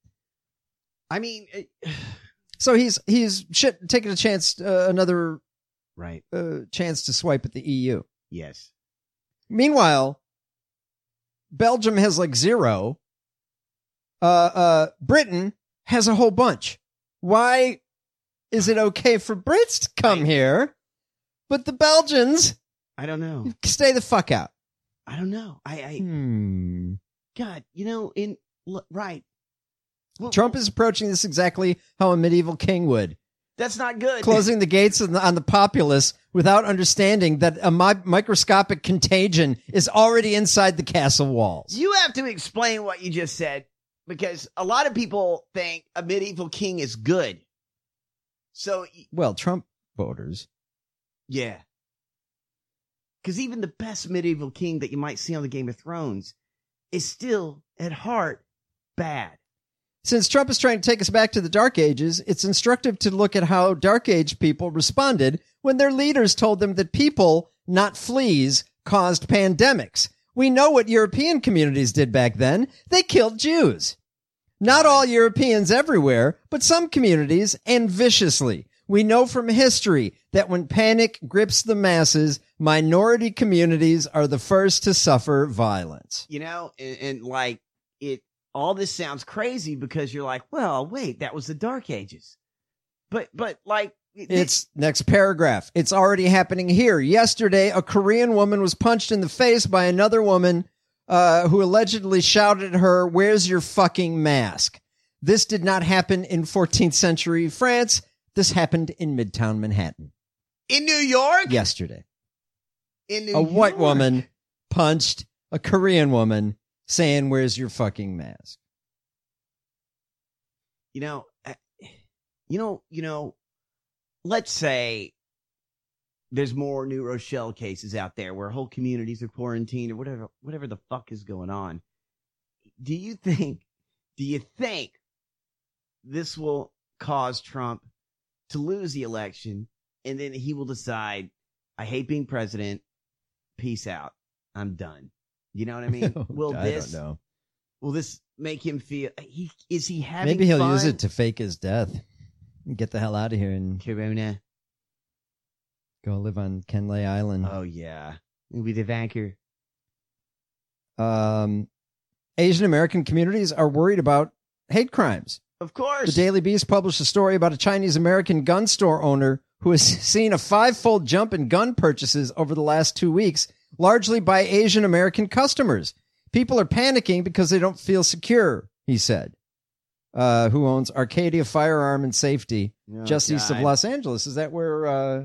I mean, it, so he's he's shit, taking a chance, uh, another right uh, chance to swipe at the E U. Yes. Meanwhile, Belgium has like zero. Uh, uh, Britain has a whole bunch. Why is it okay for Brits to come here, but the Belgians, I don't know, stay the fuck out? I don't know. I, I Hmm. God, you know, in l- right. Well, Trump is approaching this exactly how a medieval king would. That's not good. Closing the gates on the, on the populace without understanding that a mi- microscopic contagion is already inside the castle walls. You have to explain what you just said, because a lot of people think a medieval king is good. So, Well, Trump voters. yeah. Because even the best medieval king that you might see on the Game of Thrones is still, at heart, bad. Since Trump is trying to take us back to the Dark Ages, it's instructive to look at how Dark Age people responded when their leaders told them that people, not fleas, caused pandemics. We know what European communities did back then. They killed Jews. Not all Europeans everywhere, but some communities, and viciously. We know from history that when panic grips the masses, minority communities are the first to suffer violence. You know, and, and like, it, all this sounds crazy because you're like, well, wait, that was the Dark Ages. But, but like, it, It's next paragraph. It's already happening here. Yesterday, a Korean woman was punched in the face by another woman uh, who allegedly shouted at her, "Where's your fucking mask?" This did not happen in fourteenth century France. This happened in Midtown Manhattan. In New York? Yesterday. In New a York? white woman punched a Korean woman saying, "Where's your fucking mask?" You know, uh, you know, you know, let's say there's more New Rochelle cases out there where whole communities are quarantined or whatever, whatever the fuck is going on. Do you think, do you think this will cause Trump to lose the election and then he will decide, I hate being president, peace out, I'm done? You know what I mean? Will I this, don't know. Will this make him feel, he, is he having Maybe he'll fun? use it to fake his death. Get the hell out of here and Corona. Go live on Kenley Island. Oh, yeah. Maybe the vanker. Um, Asian American communities are worried about hate crimes. Of course. The Daily Beast published a story about a Chinese American gun store owner who has seen a five-fold jump in gun purchases over the last two weeks, largely by Asian American customers. People are panicking because they don't feel secure, he said. Uh, who owns Arcadia Firearm and Safety, Oh, just east of God. Los Angeles. Is that where uh,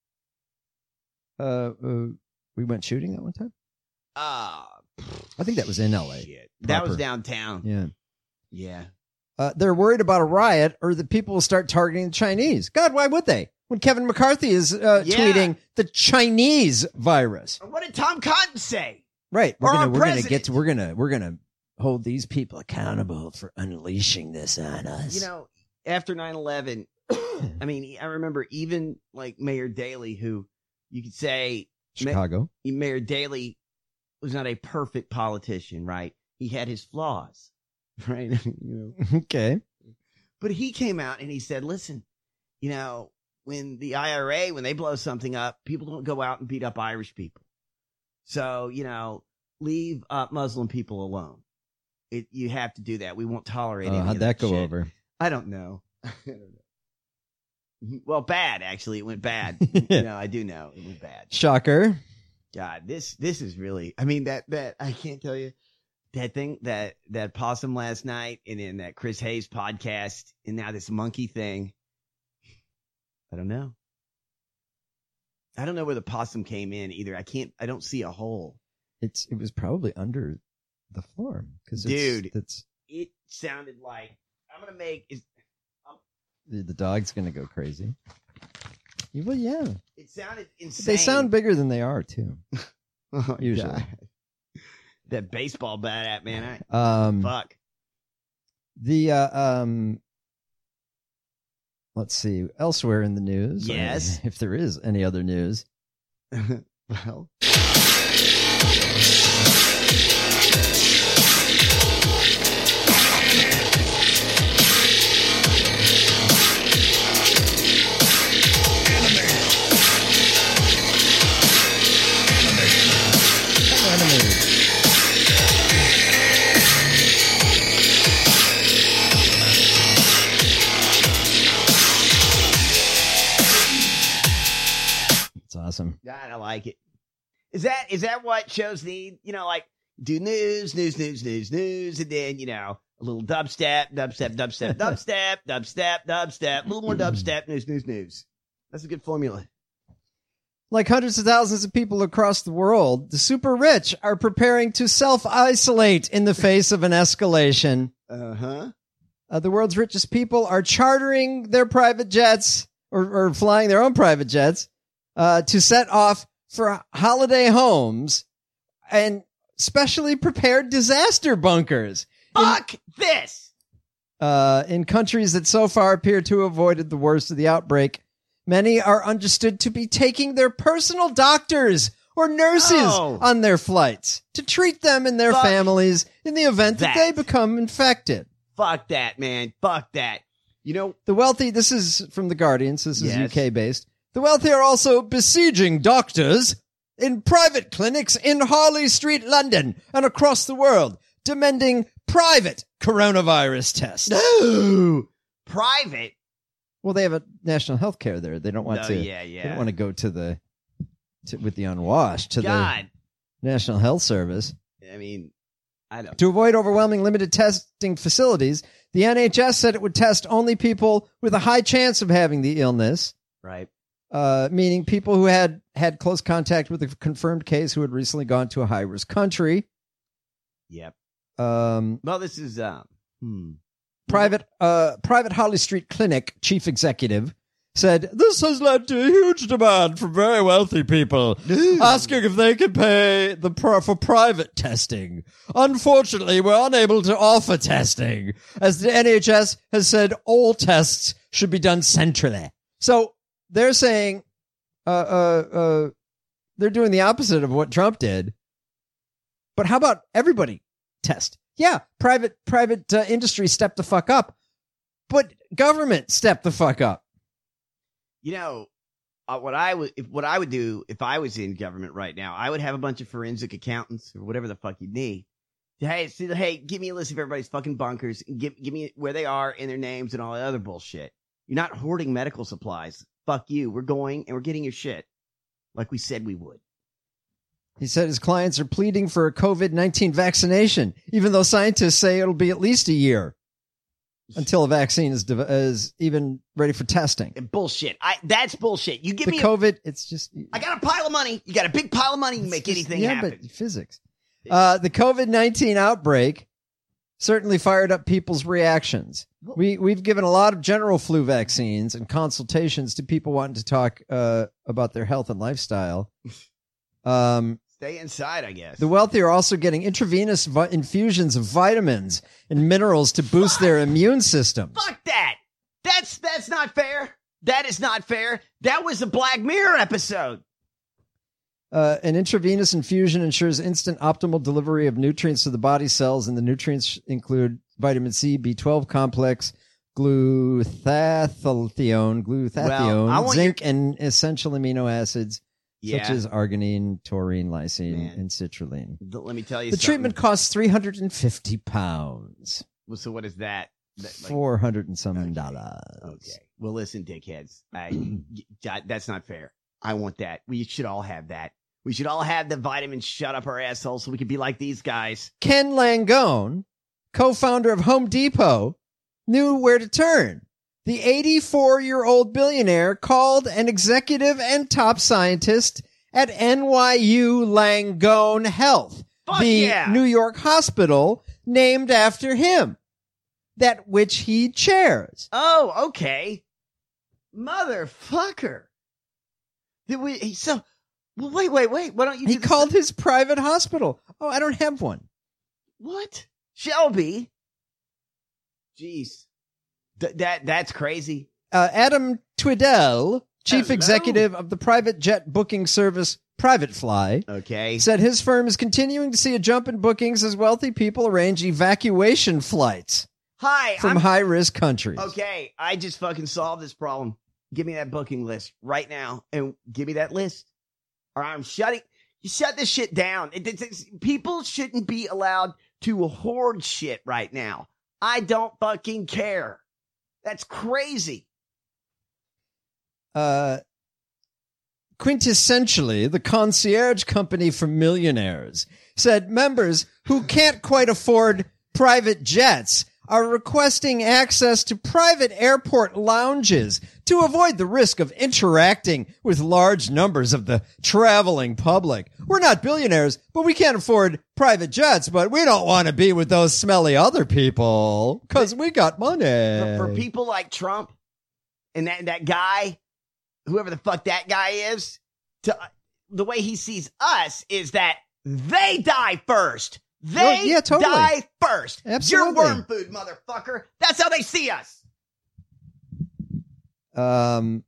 uh, uh, we went shooting that one time? Ah, I think that was in L A. shit. That was proper. downtown. Yeah. Yeah. Uh, they're worried about a riot or that people will start targeting the Chinese. God, why would they? When Kevin McCarthy is uh, Yeah. tweeting the Chinese virus. What did Tom Cotton say? Right. We're Or gonna our we're gonna president. get to we're gonna we're gonna hold these people accountable for unleashing this on us. You know, after nine eleven, I mean, I remember even like Mayor Daley, who you could say Chicago. Ma- Mayor Daley was not a perfect politician, right? He he had his flaws, right? you know. Okay. But he came out and he said, listen, you know, when the I R A, when they blow something up, people don't go out and beat up Irish people. So, you know, leave uh, Muslim people alone. It, you have to do that. We won't tolerate Oh, any how'd of that go shit. over? I don't know. I don't know. Well, bad, actually. It went bad. you know, I do know. It went bad. Shocker. God, this this is really, I mean, that, that, I can't tell you, that thing, that, that possum last night, and then that Chris Hayes podcast, and now this monkey thing. I don't know. I don't know where the possum came in either. I can't, I don't see a hole. It's It was probably under the floor. Cause Dude, it's, it's, it sounded like, I'm going to make, is, the, the dog's going to go crazy. Well, yeah. it sounded insane. They sound bigger than they are, too. Oh, usually. God. That baseball bat at, man. I, Um, fuck. The, uh, um, let's see, elsewhere in the news. Yes. If there is any other news. Well. It's awesome. God, I like it. Is that is that what shows need? You know, like do news, news, news, news, news, and then you know a little dubstep, dubstep, dubstep, dubstep, dubstep, dubstep, a little more dubstep, news, news, news. That's a good formula. Like hundreds of thousands of people across the world, the super rich are preparing to self-isolate in the face of an escalation. Uh-huh. Uh, the world's richest people are chartering their private jets or, or flying their own private jets uh, to set off for holiday homes and specially prepared disaster bunkers. Fuck this! Uh, in countries that so far appear to have avoided the worst of the outbreak, many are understood to be taking their personal doctors or nurses Oh. on their flights to treat them and their Fuck families in the event that. that. they become infected. Fuck that, man. Fuck that. You know, The wealthy, this is from The Guardian, so this is Yes. U K based. The wealthy are also besieging doctors in private clinics in Harley Street, London, and across the world, demanding private coronavirus tests. no private. Well, they have a national health care there. They don't want No, to. yeah, yeah. They don't want to go to the to, with the unwashed to God, the National Health Service. I mean, I don't. To avoid overwhelming limited testing facilities, the N H S said it would test only people with a high chance of having the illness, Right. uh, meaning people who had had close contact with a confirmed case who had recently gone to a high risk country. Yep. Um, Well, this is um. Hmm. private uh private Harley Street Clinic chief executive said this has led to a huge demand from very wealthy people asking if they can pay the pro- for private testing. Unfortunately, we're unable to offer testing as the N H S has said all tests should be done centrally. So they're saying uh uh uh they're doing the opposite of what Trump did. But how about everybody test? Yeah, private private uh, industry step the fuck up, but government step the fuck up. You know, uh, what I would if what I would do if I was in government right now, I would have a bunch of forensic accountants or whatever the fuck you need. Hey, see, hey, give me a list of everybody's fucking bunkers. And give give me where they are and their names and all that other bullshit. You're not hoarding medical supplies. Fuck you. We're going and we're getting your shit, like we said we would. He said his clients are pleading for a COVID nineteen vaccination, even though scientists say it'll be at least a year until a vaccine is de- is even ready for testing. And bullshit. I that's bullshit. You give The me COVID, it's just A, I got a pile of money. You got a big pile of money. You can make anything yeah, happen. but physics. Uh, the COVID nineteen outbreak certainly fired up people's reactions. We we've given a lot of general flu vaccines and consultations to people wanting to talk uh, about their health and lifestyle. Um, Stay inside, I guess. The wealthy are also getting intravenous vi- infusions of vitamins and minerals to boost their immune systems. Fuck that. That's that's not fair. That is not fair. That was a Black Mirror episode. Uh, an intravenous infusion ensures instant optimal delivery of nutrients to the body cells, and the nutrients include vitamin C, B twelve complex, glutathione, glutathione, Well, I want zinc, and essential amino acids Yeah. such as arginine, taurine, lysine, Man. and citrulline. Th- Let me tell you The something. treatment costs three hundred fifty pounds, Well, so what is that? That, like- four hundred and some dollars. Okay. Well, listen, dickheads. I, that- that's not fair. I want that. We should all have that. We should all have the vitamins shut up our assholes so we can be like these guys. Ken Langone, co-founder of Home Depot, knew where to turn. The eighty-four-year-old billionaire called an executive and top scientist at N Y U Langone Health, Fuck the yeah. New York hospital named after him, that which he chairs. Oh, okay. Motherfucker. Did we, so, well, wait, wait, wait. Why don't you He do the called his private hospital. Oh, I don't have one. What? Shelby? Jeez. Th- that That's crazy. Uh, Adam Twiddell, chief Hello. executive of the private jet booking service Private Fly, Okay. said his firm is continuing to see a jump in bookings as wealthy people arrange evacuation flights Hi. from I'm, high-risk countries. Okay. I just fucking solved this problem. Give me that booking list right now and give me that list. Or I'm shutting, you shut this shit down. It, it's, it's, people shouldn't be allowed to hoard shit right now. I don't fucking care. That's crazy. Uh, quintessentially, the concierge company for millionaires said members who can't quite afford private jets are requesting access to private airport lounges to avoid the risk of interacting with large numbers of the traveling public. We're not billionaires, but we can't afford private jets, but we don't want to be with those smelly other people because we got money. For, for people like Trump and that, that guy, whoever the fuck that guy is, to the way he sees us is that they die first. They Well, yeah, totally. die first. Absolutely. You're worm food, motherfucker. That's how they see us. Um,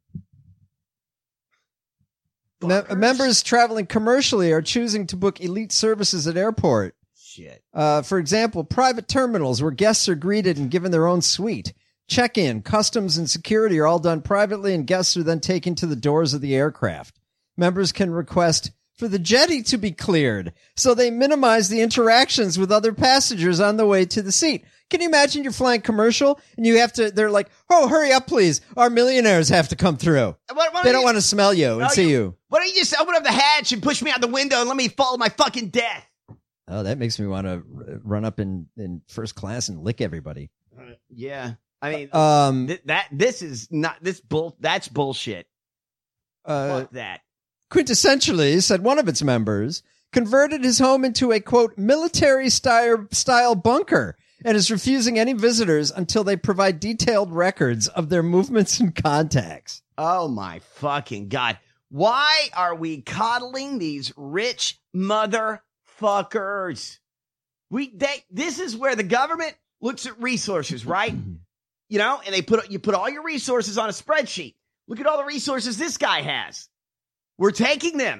me- members traveling commercially are choosing to book elite services at airport. Shit. Uh, for example, private terminals where guests are greeted and given their own suite. Check-in, customs, and security are all done privately, and guests are then taken to the doors of the aircraft. Members can request for the jetty to be cleared, so they minimize the interactions with other passengers on the way to the seat. Can you imagine you're flying commercial and you have to, they're like, oh, hurry up, please. Our millionaires have to come through. Why- why They don't you- want to smell you and No, see you. Why don't you just open up the hatch and push me out the window and let me fall to my fucking death? Oh, that makes me want to run up in, in first class and lick everybody. Yeah. I mean, Um, th- that, this is not, this bull, that's bullshit. Uh, Fuck that. quintessentially, said one of its members, converted his home into a, quote, military style, style bunker and is refusing any visitors until they provide detailed records of their movements and contacts. Oh my fucking God. Why are we coddling these rich motherfuckers? We, they, this is where the government looks at resources, right? You know, and they put, you put all your resources on a spreadsheet. Look at all the resources this guy has. We're taking them.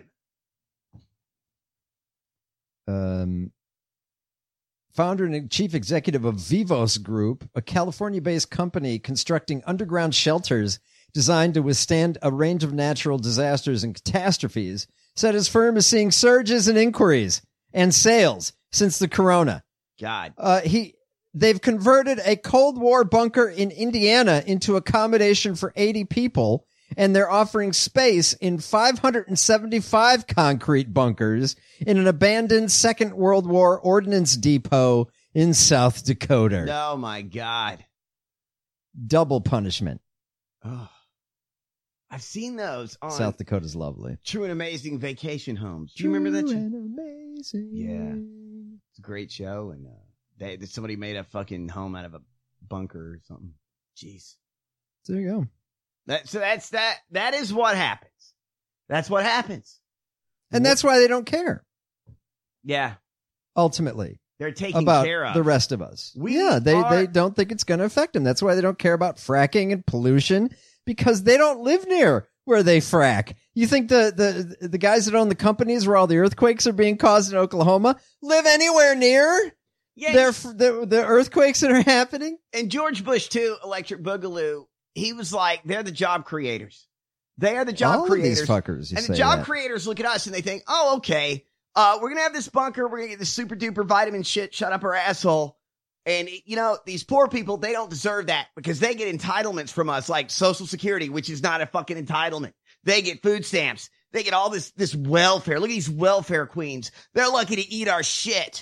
Um, founder and chief executive of Vivos Group, a California-based company constructing underground shelters designed to withstand a range of natural disasters and catastrophes, said his firm is seeing surges in inquiries and sales since the corona. God. Uh, he, they've converted a Cold War bunker in Indiana into accommodation for eighty people, and they're offering space in five hundred seventy-five concrete bunkers in an abandoned Second World War ordnance depot in South Dakota. Oh my God. Double punishment. Oh, I've seen those on South Dakota's lovely. True and Amazing Vacation Homes. Do you remember that? True show? and amazing. Yeah. It's a great show. And uh, they, somebody made a fucking home out of a bunker or something. Jeez. There you go. That, so that's that. That is what happens. That's what happens. And that's why they don't care, Yeah. ultimately, They're taking about care of the rest of us. We yeah, they, are- they don't think it's going to affect them. That's why they don't care about fracking and pollution, because they don't live near where they frack. You think the, the, the guys that own the companies where all the earthquakes are being caused in Oklahoma live anywhere near Yeah, their, the, the earthquakes that are happening? And George Bush, too, Electric Boogaloo, he was like, they're the job creators. They are the job All of creators. these fuckers, you and say the job that. creators look at us and they think, oh, okay, uh, we're going to have this bunker. We're going to get this super duper vitamin shit shut up our asshole. And, you know, these poor people, they don't deserve that because they get entitlements from us like Social Security, which is not a fucking entitlement. They get food stamps. They get all this, this welfare. Look at these welfare queens. They're lucky to eat our shit.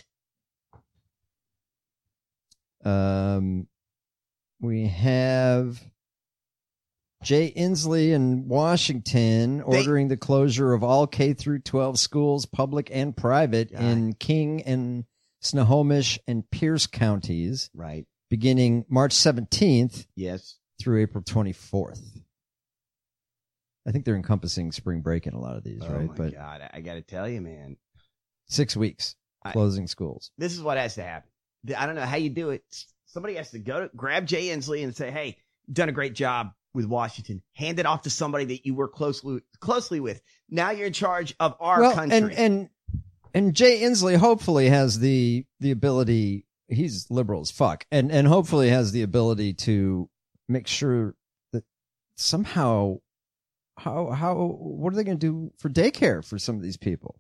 Um, we have Jay Inslee in Washington ordering the closure of all K through twelve schools, public and private, God. in King and Snohomish and Pierce counties. Right. Beginning March seventeenth. Yes. Through April twenty-fourth. I think they're encompassing spring break in a lot of these, Oh right? my But God, I got to tell you, man. six weeks closing schools. This is what has to happen. I don't know how you do it. Somebody has to go to grab Jay Inslee and say, hey, you've done a great job with Washington. Hand it off to somebody that you work closely closely with. Now you're in charge of our well, country. and and and Jay Inslee hopefully has the the ability. He's liberal as fuck, and and hopefully has the ability to make sure that somehow, how how what are they going to do for daycare for some of these people?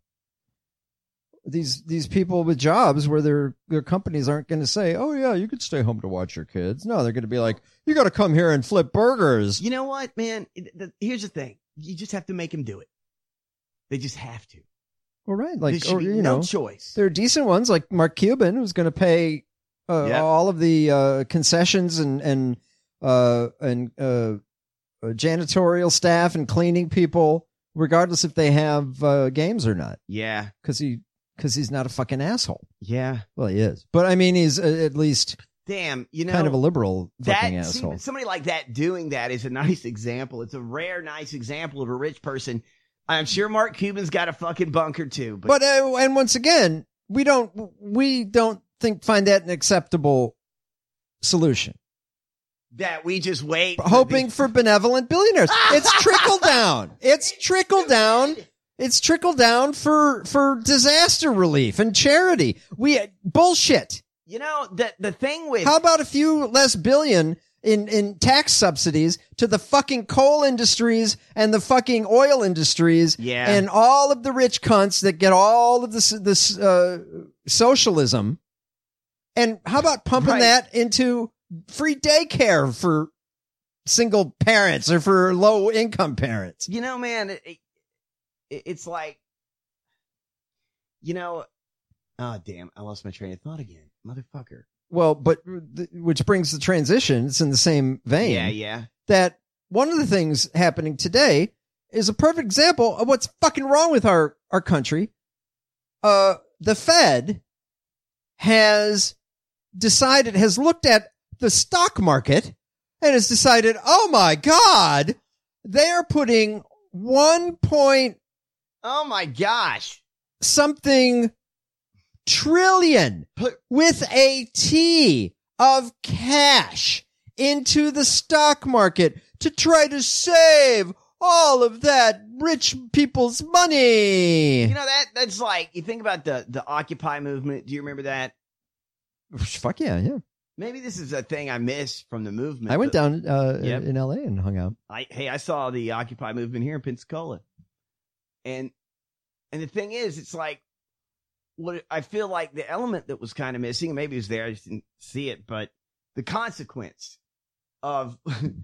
These these people with jobs where their their companies aren't going to say, oh yeah, you could stay home to watch your kids. No, they're going to be like, you got to come here and flip burgers. You know what, man? Here's the thing: you just have to make them do it. They just have to. Well, right, There like should or, be you no know, choice. There are decent ones like Mark Cuban, who's going to pay uh, Yep. all of the uh, concessions and and uh, and uh, uh, janitorial staff and cleaning people, regardless if they have uh, games or not. Yeah, because he because he's not a fucking asshole. Yeah, well, he is, but I mean, he's uh, at least damn, you know, kind of a liberal fucking that, see, asshole. somebody like that doing that is a nice example. It's a rare, nice example of a rich person. I'm sure Mark Cuban's got a fucking bunker too, but, But uh, and once again, we don't we don't think find that an acceptable solution. that we just wait. for Hoping these- for benevolent billionaires. It's trickle down. It's trickle down. It's trickle down for for disaster relief and charity. We bullshit. You know, the the thing with How about a few less billion in in tax subsidies to the fucking coal industries and the fucking oil industries, Yeah. and all of the rich cunts that get all of this this uh, socialism, and how about pumping Right. that into free daycare for single parents or for low income parents? You know, man, it, it, it's like, you know, oh damn, I lost my train of thought again, motherfucker. Well, but th- which brings the transition. It's in the same vein. Yeah, yeah. That one of the things happening today is a perfect example of what's fucking wrong with our, our country. Uh, the Fed has decided, has looked at the stock market and has decided, oh my God, they're putting one point Oh my gosh. something trillion with a T of cash into the stock market to try to save all of that rich people's money. You know, that that's like, you think about the, the Occupy movement. Do you remember that? Fuck yeah, yeah. Maybe this is a thing I missed from the movement. I went but- down uh, Yep. in L A and hung out. I hey, I saw the Occupy movement here in Pensacola, and and the thing is, it's like what I feel like the element that was kind of missing, and maybe it was there, I just didn't see it, but the consequence of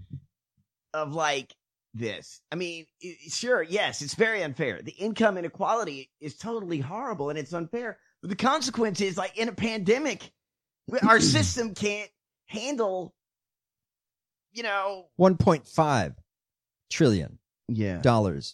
of like this. I mean, it, sure, yes, it's very unfair. The income inequality is totally horrible and it's unfair. But the consequence is, like, in a pandemic, our system can't handle, you know, one point five trillion yeah, dollars.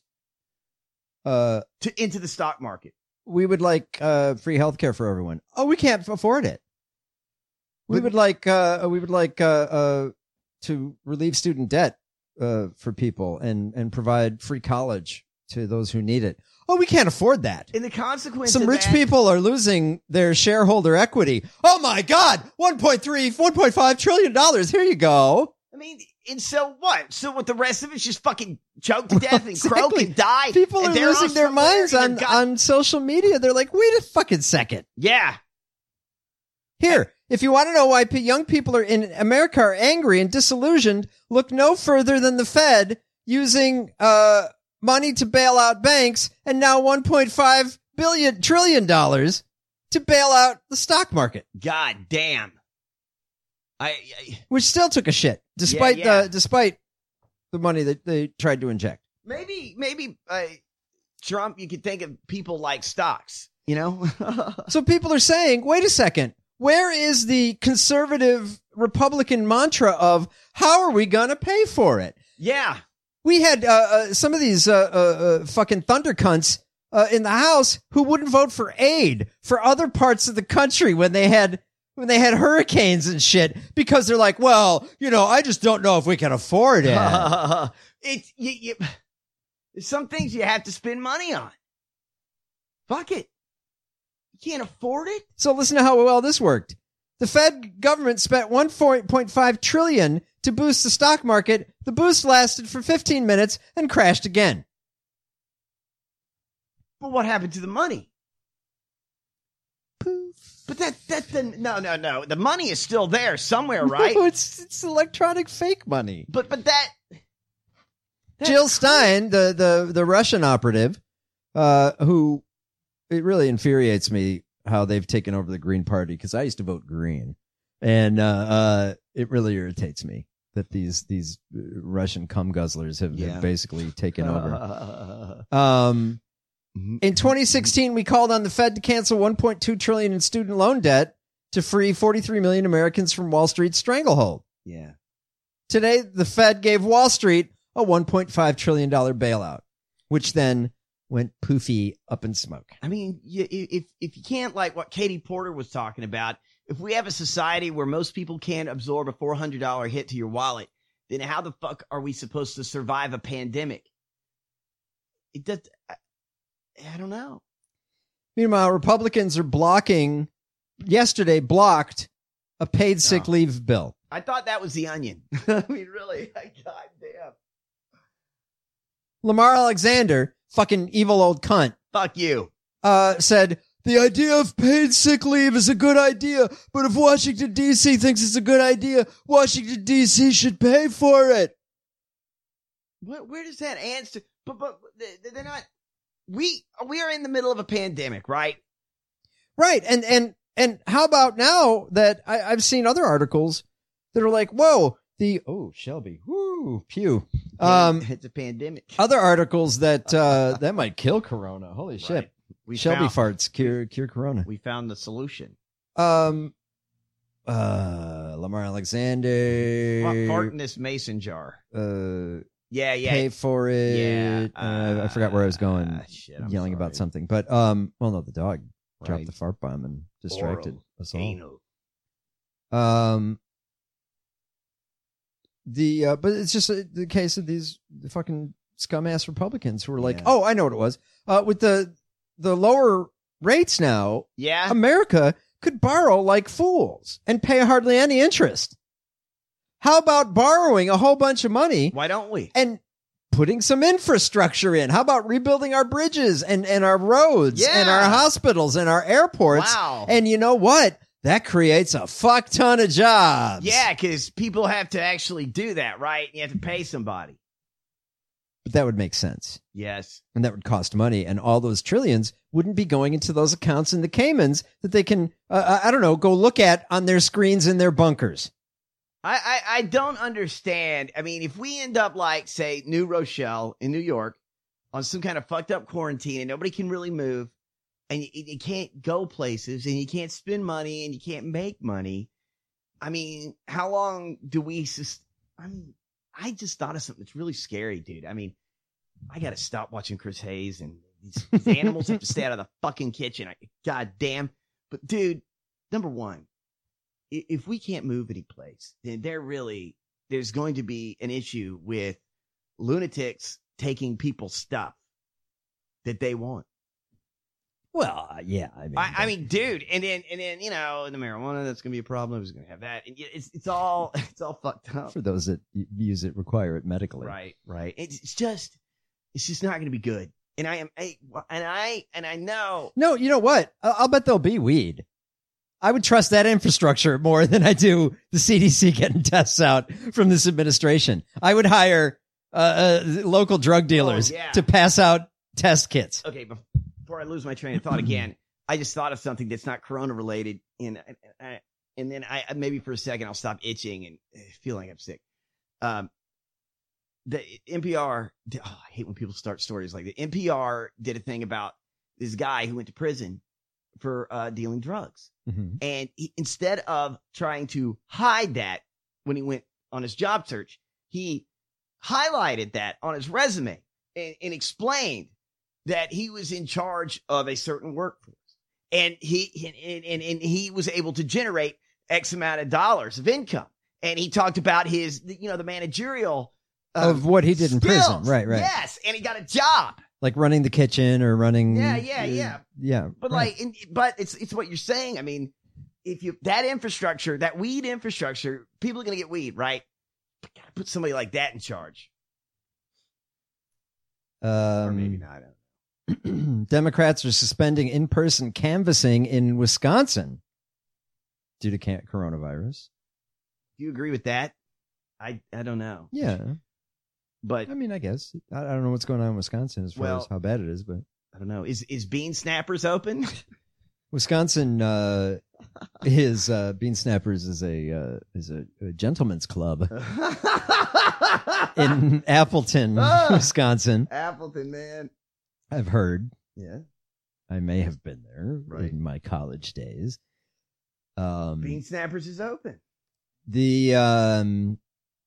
Uh, to into the stock market. we would like uh, free healthcare for everyone. Oh, we can't afford it. We would like uh, we would like uh, uh, to relieve student debt uh, for people and and provide free college to those who need it. Oh, we can't afford that. And the consequence Some of rich that- people are losing their shareholder equity. Oh my God, one point three, one point five trillion dollars. Here you go. I mean, and so what? So what? The rest of it's just fucking choke to death and Exactly. croak and die. People and are they're losing all their minds somewhere in on, their god- on social media. They're like, wait a fucking second. Yeah. Here, if you want to know why p- young people are in America are angry and disillusioned, look no further than the Fed using uh, money to bail out banks and now one point five billion trillion dollars to bail out the stock market. God damn. I, I which still took a shit despite Yeah, yeah. the despite the money that they tried to inject. maybe maybe uh, Trump. You could think of people like stocks. You know. So people are saying, wait a second, where is the conservative Republican mantra of how are we going to pay for it? Yeah. We had uh, uh, some of these uh, uh, uh, fucking thunder cunts uh, in the House who wouldn't vote for aid for other parts of the country when they had when they had hurricanes and shit because they're like, well, you know, I just don't know if we can afford it. It's you, you, there's some things you have to spend money on. Fuck it. You can't afford it. So listen to how well this worked. The Fed government spent one point five trillion dollars to boost the stock market. The boost lasted for fifteen minutes and crashed again. But what happened to the money? Poof. But that that the no no no the money is still there somewhere, right? No, it's it's electronic fake money. But but that Jill Stein, the the the Russian operative, uh, who it really infuriates me how they've taken over the Green Party because I used to vote Green, and uh, uh, it really irritates me that these these Russian cum guzzlers have, Yeah. have basically taken over. Um, in twenty sixteen, we called on the Fed to cancel one point two trillion dollars in student loan debt to free forty-three million Americans from Wall Street's stranglehold. Yeah. Today, the Fed gave Wall Street a one point five trillion dollars bailout, which then went poofy up in smoke. I mean, you, if if you can't, like what Katie Porter was talking about, if we have a society where most people can't absorb a four hundred dollars hit to your wallet, then how the fuck are we supposed to survive a pandemic? It does. I, I don't know. Meanwhile, Republicans are blocking, yesterday blocked a paid sick Oh. leave bill. I thought that was the Onion. I mean, really, goddamn. Lamar Alexander, fucking evil old cunt, Fuck you. uh, said, the idea of paid sick leave is a good idea, but if Washington, D C thinks it's a good idea, Washington, D C should pay for it. What, where does that answer? But but they- they're not. We we are in the middle of a pandemic, right? Right. And, and, and how about now that I, I've seen other articles that are like, whoa, the, oh, Shelby, whoo, pew. Um, it's a pandemic. Other articles that, uh, that might kill Corona. Holy shit. Right. We Shelby found- farts cure, cure Corona. We found the solution. Um, uh, Lamar Alexander. Fart, fart in this mason jar. Uh, Yeah, yeah. pay for it. Yeah, uh, I forgot where I was going, uh, shit, I'm yelling about sorry. something. But um, well, no, the dog dropped Right. the fart bomb and distracted Oral, us all. anal. Um, the uh, but it's just uh, the case of these fucking scum ass Republicans who were like, Yeah. oh, I know what it was. Uh, with the the lower rates now, Yeah. America could borrow like fools and pay hardly any interest. How about borrowing a whole bunch of money Why don't we? and putting some infrastructure in? How about rebuilding our bridges and, and our roads and our Yeah. hospitals and our airports? Wow. And you know what? That creates a fuck ton of jobs. Yeah, because people have to actually do that, right? You have to pay somebody. But that would make sense. Yes. And that would cost money. And all those trillions wouldn't be going into those accounts in the Caymans that they can, uh, I don't know, go look at on their screens in their bunkers. I, I, I don't understand. I mean, if we end up like, say, New Rochelle in New York on some kind of fucked up quarantine and nobody can really move and you, you can't go places and you can't spend money and you can't make money. I mean, how long do we, sus- I mean, I just thought of something that's really scary, dude. I mean, I got to stop watching Chris Hayes and these, these animals have to stay out of the fucking kitchen. I, God damn. But dude, number one, i- if we can't move any place, then there really, there's going to be an issue with lunatics taking people's stuff that they want. Well, uh, yeah. I mean, I, I mean, dude, and then and then you know the marijuana, that's gonna be a problem. Who's gonna have that? And it's it's all it's all fucked up. For those that use it, require it medically. Right, right. It's, it's just it's just not gonna be good. And I am, I, and I and I know. No, you know what? I'll, I'll bet there'll be weed. I would trust that infrastructure more than I do the C D C getting tests out from this administration. I would hire uh, uh, local drug dealers Oh, yeah. to pass out test kits. Okay, before I lose my train of thought again, I just thought of something that's not corona related, and and, and then I maybe for a second I'll stop itching and feel like I'm sick. Um, the N P R. Oh, I hate when people start stories like that. N P R did a thing about this guy who went to prison for uh, dealing drugs, Mhm. and he, instead of trying to hide that when he went on his job search, he highlighted that on his resume and, and explained that he was in charge of a certain workforce, and he and, and, and he was able to generate X amount of dollars of income. And he talked about his, you know, the managerial um, Of what he did in skills. prison. Right, right. Yes, and he got a job. Like running the kitchen or running. Yeah, yeah, uh, yeah. Yeah. But right. like, and, but it's it's what you're saying. I mean, if you that infrastructure, that weed infrastructure, people are gonna get weed, right? But gotta put somebody like that in charge. Um, or maybe not. I don't know. Democrats are suspending in-person canvassing in Wisconsin due to ca- coronavirus. Do you agree with that? I I don't know. Yeah. But I mean, I guess I, I don't know what's going on in Wisconsin as far Well- as how bad it is, but I don't know. Is is Bean Snappers open? Wisconsin uh, is uh, Bean Snappers is a uh, is a, a gentleman's club in Appleton, Ah. Wisconsin. Appleton, man. I've heard. Yeah. I may have been there Right. in my college days. Um, Bean Snappers is open. the um,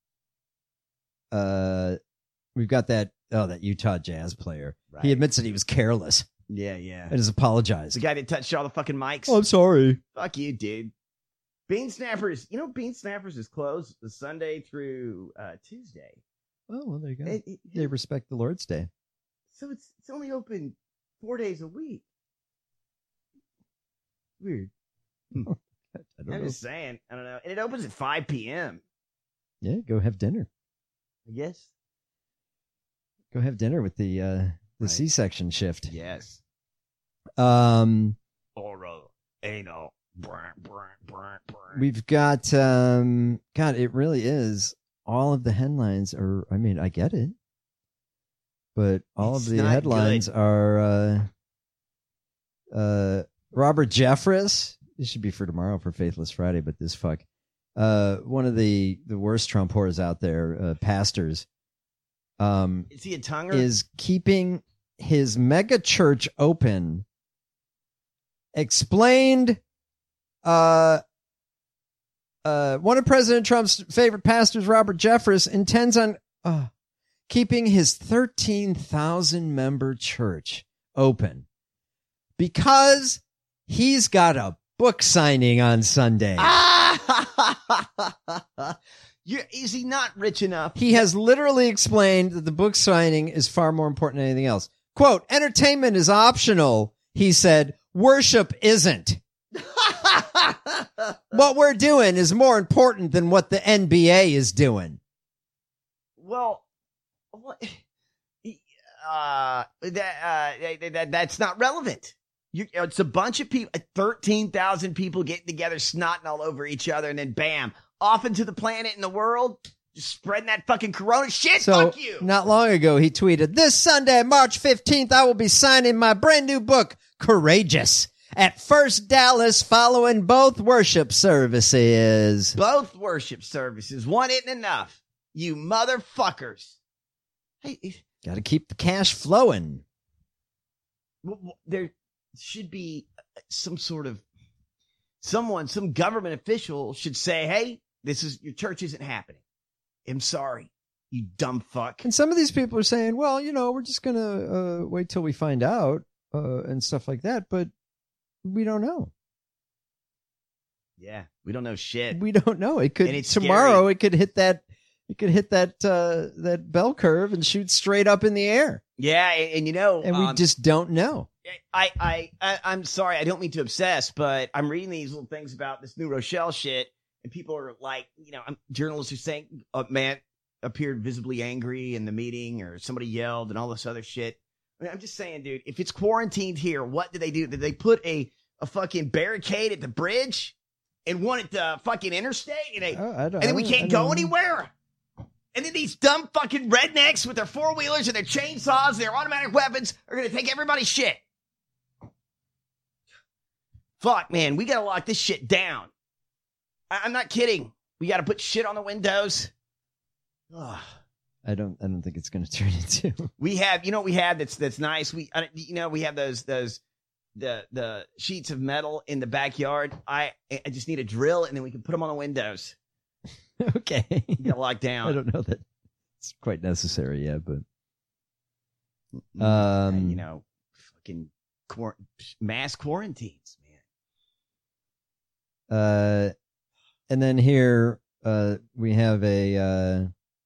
uh, we've got that oh that Utah Jazz player. Right. He admits that he was careless Yeah, yeah. and has apologized. The guy that touched all the fucking mics. Oh, I'm sorry. Fuck you, dude. Bean Snappers. You know, Bean Snappers is closed the Sunday through uh, Tuesday. Oh, well, there you go. It- it- They respect the Lord's Day. So it's it's only open four days a week. Weird. I don't I'm know. just saying. I don't know. And it opens at five p.m. Yeah, go have dinner. I guess. Go have dinner with the uh, the Right. C-section shift. Yes. Um, Oral, anal, brr, brr, brr, brr. we've got um, God. It really is. All of the headlines are. I mean, I get it, but all It's of the not headlines good. are. Uh, uh, Robert Jeffress. This should be for tomorrow for Faithless Friday, but this fuck. Uh, one of the the worst Trump whores out there, uh, pastors. Um, Is he a tonger? is keeping his mega church open. Explained, uh, uh, one of President Trump's favorite pastors, Robert Jeffress, intends on uh, keeping his thirteen thousand member church open because he's got a book signing on Sunday. You, is he not rich enough? He has literally explained that the book signing is far more important than anything else. Quote, entertainment is optional, he said. Worship isn't. What we're doing is more important than what the N B A is doing. Well, what, uh, that, uh, that, that's not relevant. You, it's a bunch of people, thirteen thousand people getting together, snotting all over each other, and then bam, off into the planet and the world, just spreading that fucking corona shit. So, Fuck you. not long ago, he tweeted, this Sunday, March fifteenth, I will be signing my brand new book, Courageous, at First Dallas following both worship services. Both worship services. One isn't enough. You motherfuckers. Hey, Got to keep the cash flowing. w- w- there should be some sort of someone, some government official should say, hey, this is your church isn't happening. I'm sorry, you dumb fuck. And some of these people are saying, well, you know, we're just going to uh, wait till we find out uh, and stuff like that. But we don't know. Yeah, we don't know shit. We don't know. It could And it's tomorrow. scary. It could hit that. It could hit that uh, that bell curve and shoot straight up in the air, Yeah, and, and you know, and we um, just don't know. I, I, I, I'm sorry. I don't mean to obsess, but I'm reading these little things about this New Rochelle shit, and people are like, you know, journalists are saying, a man appeared visibly angry in the meeting, or somebody yelled, and all this other shit. I mean, I'm just saying, dude, if it's quarantined here, what did they do? Did they put a, a fucking barricade at the bridge and one at the fucking interstate? And, they, Oh, I don't- and then we I don't- can't I go don't- anywhere? And then these dumb fucking rednecks with their four-wheelers and their chainsaws and their automatic weapons are going to take everybody's shit. Fuck, man, we got to lock this shit down. I- I'm not kidding. We got to put shit on the windows. Ugh. I don't. I don't think it's going to turn into. We have, you know, what we have that's that's nice. We, uh, you know, we have those those the the sheets of metal in the backyard. I I just need a drill, and then we can put them on the windows. Okay. You got locked down. I don't know that it's quite necessary yet, but Mm, um, you know, fucking quar- mass quarantines, man. Uh, and then here, uh, we have a, uh,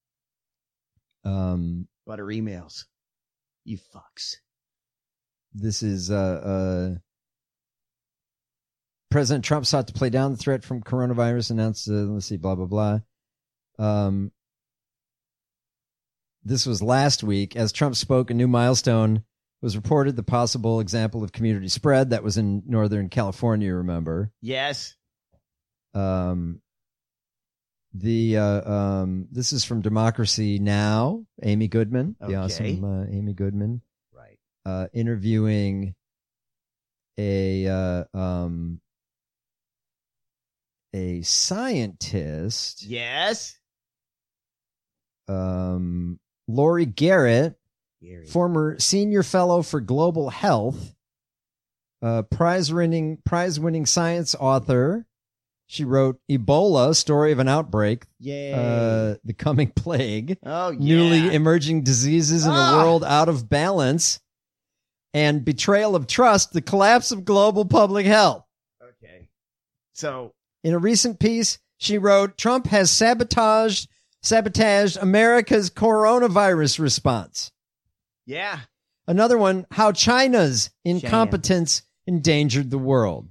um, Butter emails. You fucks. this is, uh, uh, President Trump sought to play down the threat from coronavirus, announced, uh, let's see, blah, blah, blah. Um, this was last week. As Trump spoke, a new milestone was reported, the possible example of community spread. That was in Northern California, remember? Yes. Um, the uh, um, this is from Democracy Now. Amy Goodman, the Okay. awesome uh, Amy Goodman, Right. uh, interviewing a uh, um, a scientist, Yes. um, Lori Garrett, Gary. former senior fellow for global health, uh, prize-winning prize-winning science author. She wrote Ebola, Story of an Outbreak, Yay. uh, The Coming Plague, Oh, yeah. Newly Emerging Diseases in Ah. a World Out of Balance, and Betrayal of Trust, The Collapse of Global Public Health. Okay. So, In a recent piece, she wrote, Trump has sabotaged sabotaged America's coronavirus response. yeah. Another one, how China's incompetence endangered the world.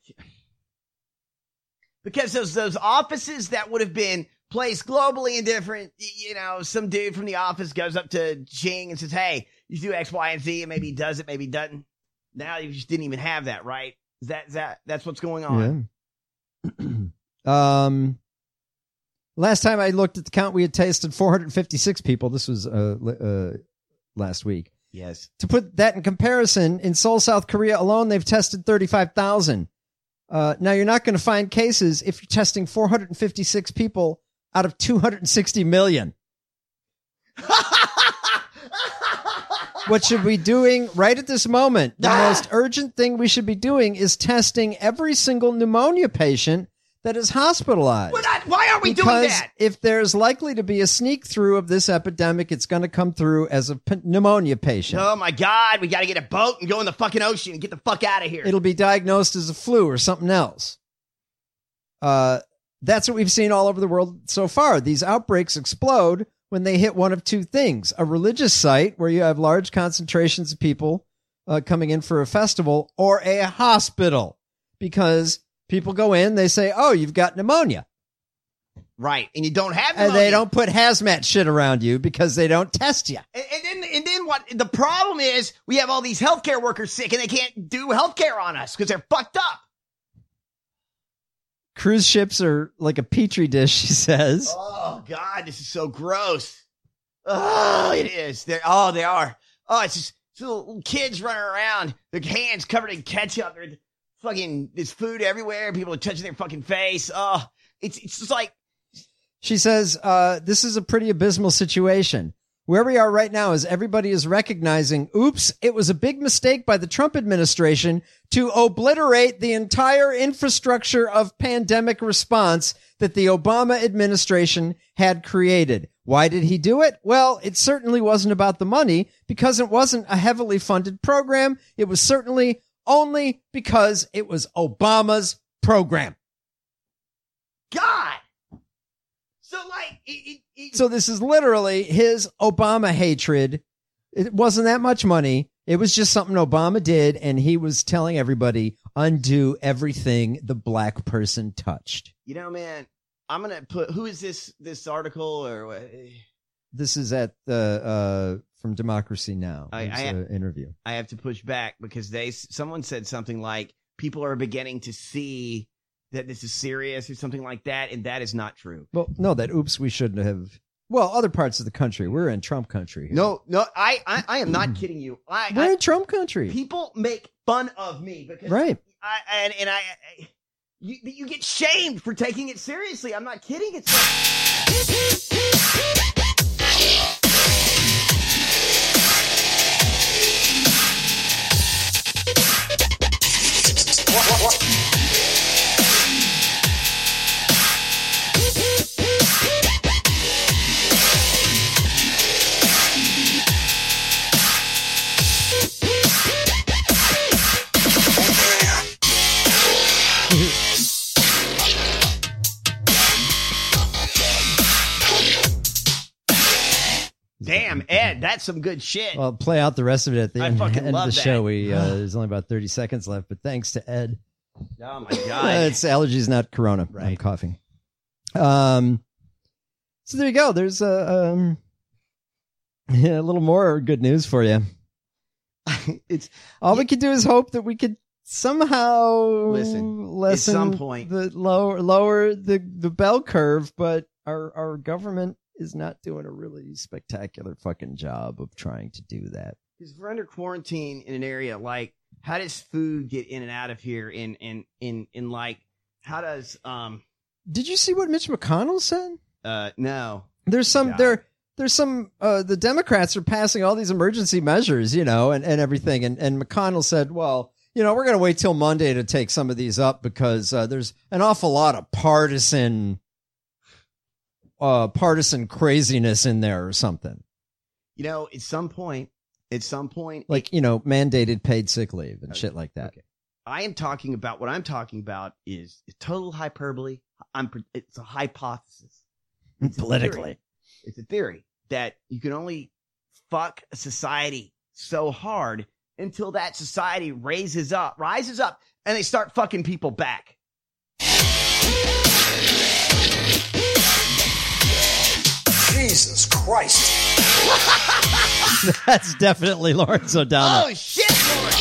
Because those those offices that would have been placed globally in different, y- you know, some dude from the office goes up to Jing and says, hey, you do X, Y, and Z, and maybe he does it, maybe he doesn't. Now you just didn't even have that, right? Is that, is that that's what's going on? Yeah. um, last time I looked at the count, we had tasted four hundred fifty-six people. This was uh, li- uh, last week. Yes. To put that in comparison, in Seoul, South Korea alone, they've tested thirty-five thousand. Uh, now, you're not going to find cases if you're testing four hundred fifty-six people out of two hundred sixty million. What should we be doing right at this moment? The most urgent thing we should be doing is testing every single pneumonia patient that is hospitalized. We're not, why are we because doing that? if there's likely to be a sneak through of this epidemic, it's going to come through as a p- pneumonia patient. Oh my God, we got to get a boat and go in the fucking ocean and get the fuck out of here. It'll be diagnosed as a flu or something else. Uh, that's what we've seen all over the world so far. These outbreaks explode when they hit one of two things: a religious site where you have large concentrations of people uh, coming in for a festival, or a hospital, because people go in, they say, oh, you've got pneumonia. Right. And you don't have And pneumonia. they don't put hazmat shit around you because they don't test you. And, and then, and then what? The problem is we have all these healthcare workers sick and they can't do healthcare on us because they're fucked up. Cruise ships are like a petri dish, she says. Oh God, this is so gross. Oh, it is. They're, oh, they are. Oh, it's just it's little kids running around, their hands covered in ketchup. They're fucking, there's food everywhere. People are touching their fucking face. Oh, it's it's just like. She says, uh, this is a pretty abysmal situation. Where we are right now is everybody is recognizing, oops, it was a big mistake by the Trump administration to obliterate the entire infrastructure of pandemic response that the Obama administration had created. Why did he do it? Well, it certainly wasn't about the money, because it wasn't a heavily funded program. It was certainly only because it was Obama's program. God. So like, it, it, it, So this is literally his Obama hatred. It wasn't that much money. It was just something Obama did, and he was telling everybody, undo everything the black person touched. You know, man, I'm going to put, who is this, this article or what? This is at the, uh, from Democracy Now! I, It's I, an interview. I have to push back because they, someone said something like, people are beginning to see that this is serious or something like that, and that is not true. Well, no, that oops, we shouldn't have. Well, other parts of the country, we're in Trump country. Here. No, no, I, I, I am not kidding you. I, We're I, in Trump country. People make fun of me because Right. I, and, and I, I you, you get shamed for taking it seriously. I'm not kidding. It's like, damn, Ed, that's some good shit. Well, play out the rest of it at the I end, fucking end of love the that. show. We uh, there's only about thirty seconds left, but thanks to Ed. Oh my god, it's allergies, not corona. Right. I'm coughing. Um, so there you go. There's a um, yeah, a little more good news for you. it's all we could do is hope that we could somehow Listen, at lessen some point- the lower lower the the bell curve, but our our government is not doing a really spectacular fucking job of trying to do that. Because we're under quarantine in an area, like, how does food get in and out of here? In in in in like, how does um? Did you see what Mitch McConnell said? Uh, no. There's some God. there. There's some. Uh, the Democrats are passing all these emergency measures, you know, and, and everything. And and McConnell said, well, you know, we're going to wait till Monday to take some of these up because uh, there's an awful lot of partisan, uh, partisan craziness in there or something. You know, at some point, at some point, Like, you know, mandated paid sick leave and shit like that. Okay. I am talking about what I'm talking about is, is total hyperbole. I'm it's a hypothesis. It's a Politically. theory. It's a theory that you can only fuck a society so hard until that society raises up, rises up, and they start fucking people back. Jesus Christ. That's definitely Lawrence O'Donnell. Oh, shit, Lord.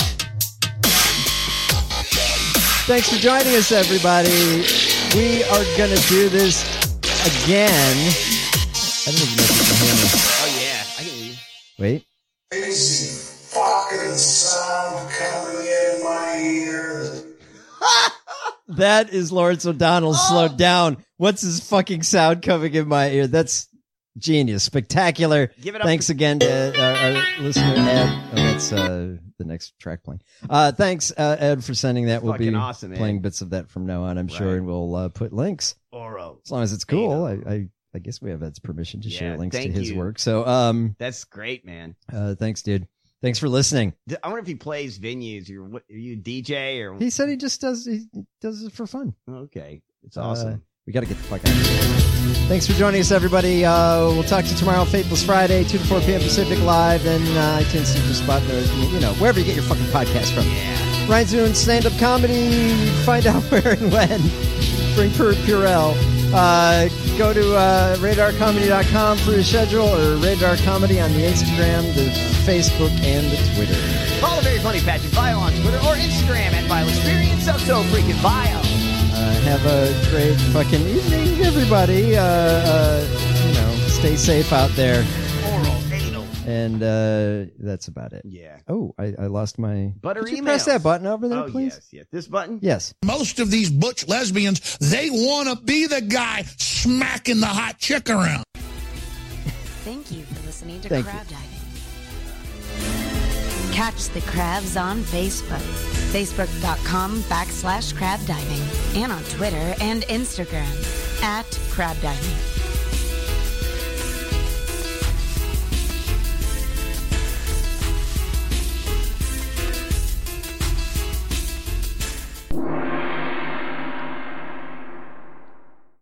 Thanks for joining us, everybody. We are going to do this again. I don't even know if you can hear me. Oh, yeah. I can hear you. Wait. Crazy fucking sound coming in my ears. That is Lawrence O'Donnell slowed down. What's his fucking sound coming in my ear? That's genius. Spectacular. Give it up Thanks for- again to our, our listener, Ed. Oh, that's uh, the next track playing. Uh, thanks, uh, Ed, for sending that. We'll be Fucking awesome, Ed. playing bits of that from now on, I'm sure, Right. and we'll uh, put links. Oro. As long as it's cool. I, I, I guess we have Ed's permission to share Yeah, links to thank his you. work. So, um, That's great, man. uh, thanks, dude. Thanks for listening. D- I wonder if he plays venues. Or what, are you a D J or? He said he just does he does it for fun. Okay, it's Uh, awesome. we got to get the fuck out of here. Thanks for joining us, everybody. Uh, we'll talk to you tomorrow, Faithless Friday, two to four p.m. Pacific Live, then uh, iTunes, Super Spot, and, you know, wherever you get your fucking podcast from. Yeah. Ryan's doing stand-up comedy. Find out where and when. Bring Pure Purell. Uh, go to uh, radar comedy dot com for the schedule, or Radar Comedy on the Instagram, the Facebook, and the Twitter. Follow Very Funny Patrick Vile on Twitter or Instagram at Vile Experience. So so freaking vile. Uh, have a great fucking evening, everybody. Uh, uh, you know, stay safe out there. Oral, anal. And uh, that's about it. Yeah. Oh, I, I lost my... Butter Could you emails. press that button over there, Oh, please? yes, yes. This button? Yes. Most of these butch lesbians, they want to be the guy smacking the hot chick around. Thank you for listening to Thank Crab Diving. Catch the crabs on Facebook. Facebook.com backslash crab diving. And on Twitter and Instagram at crab diving.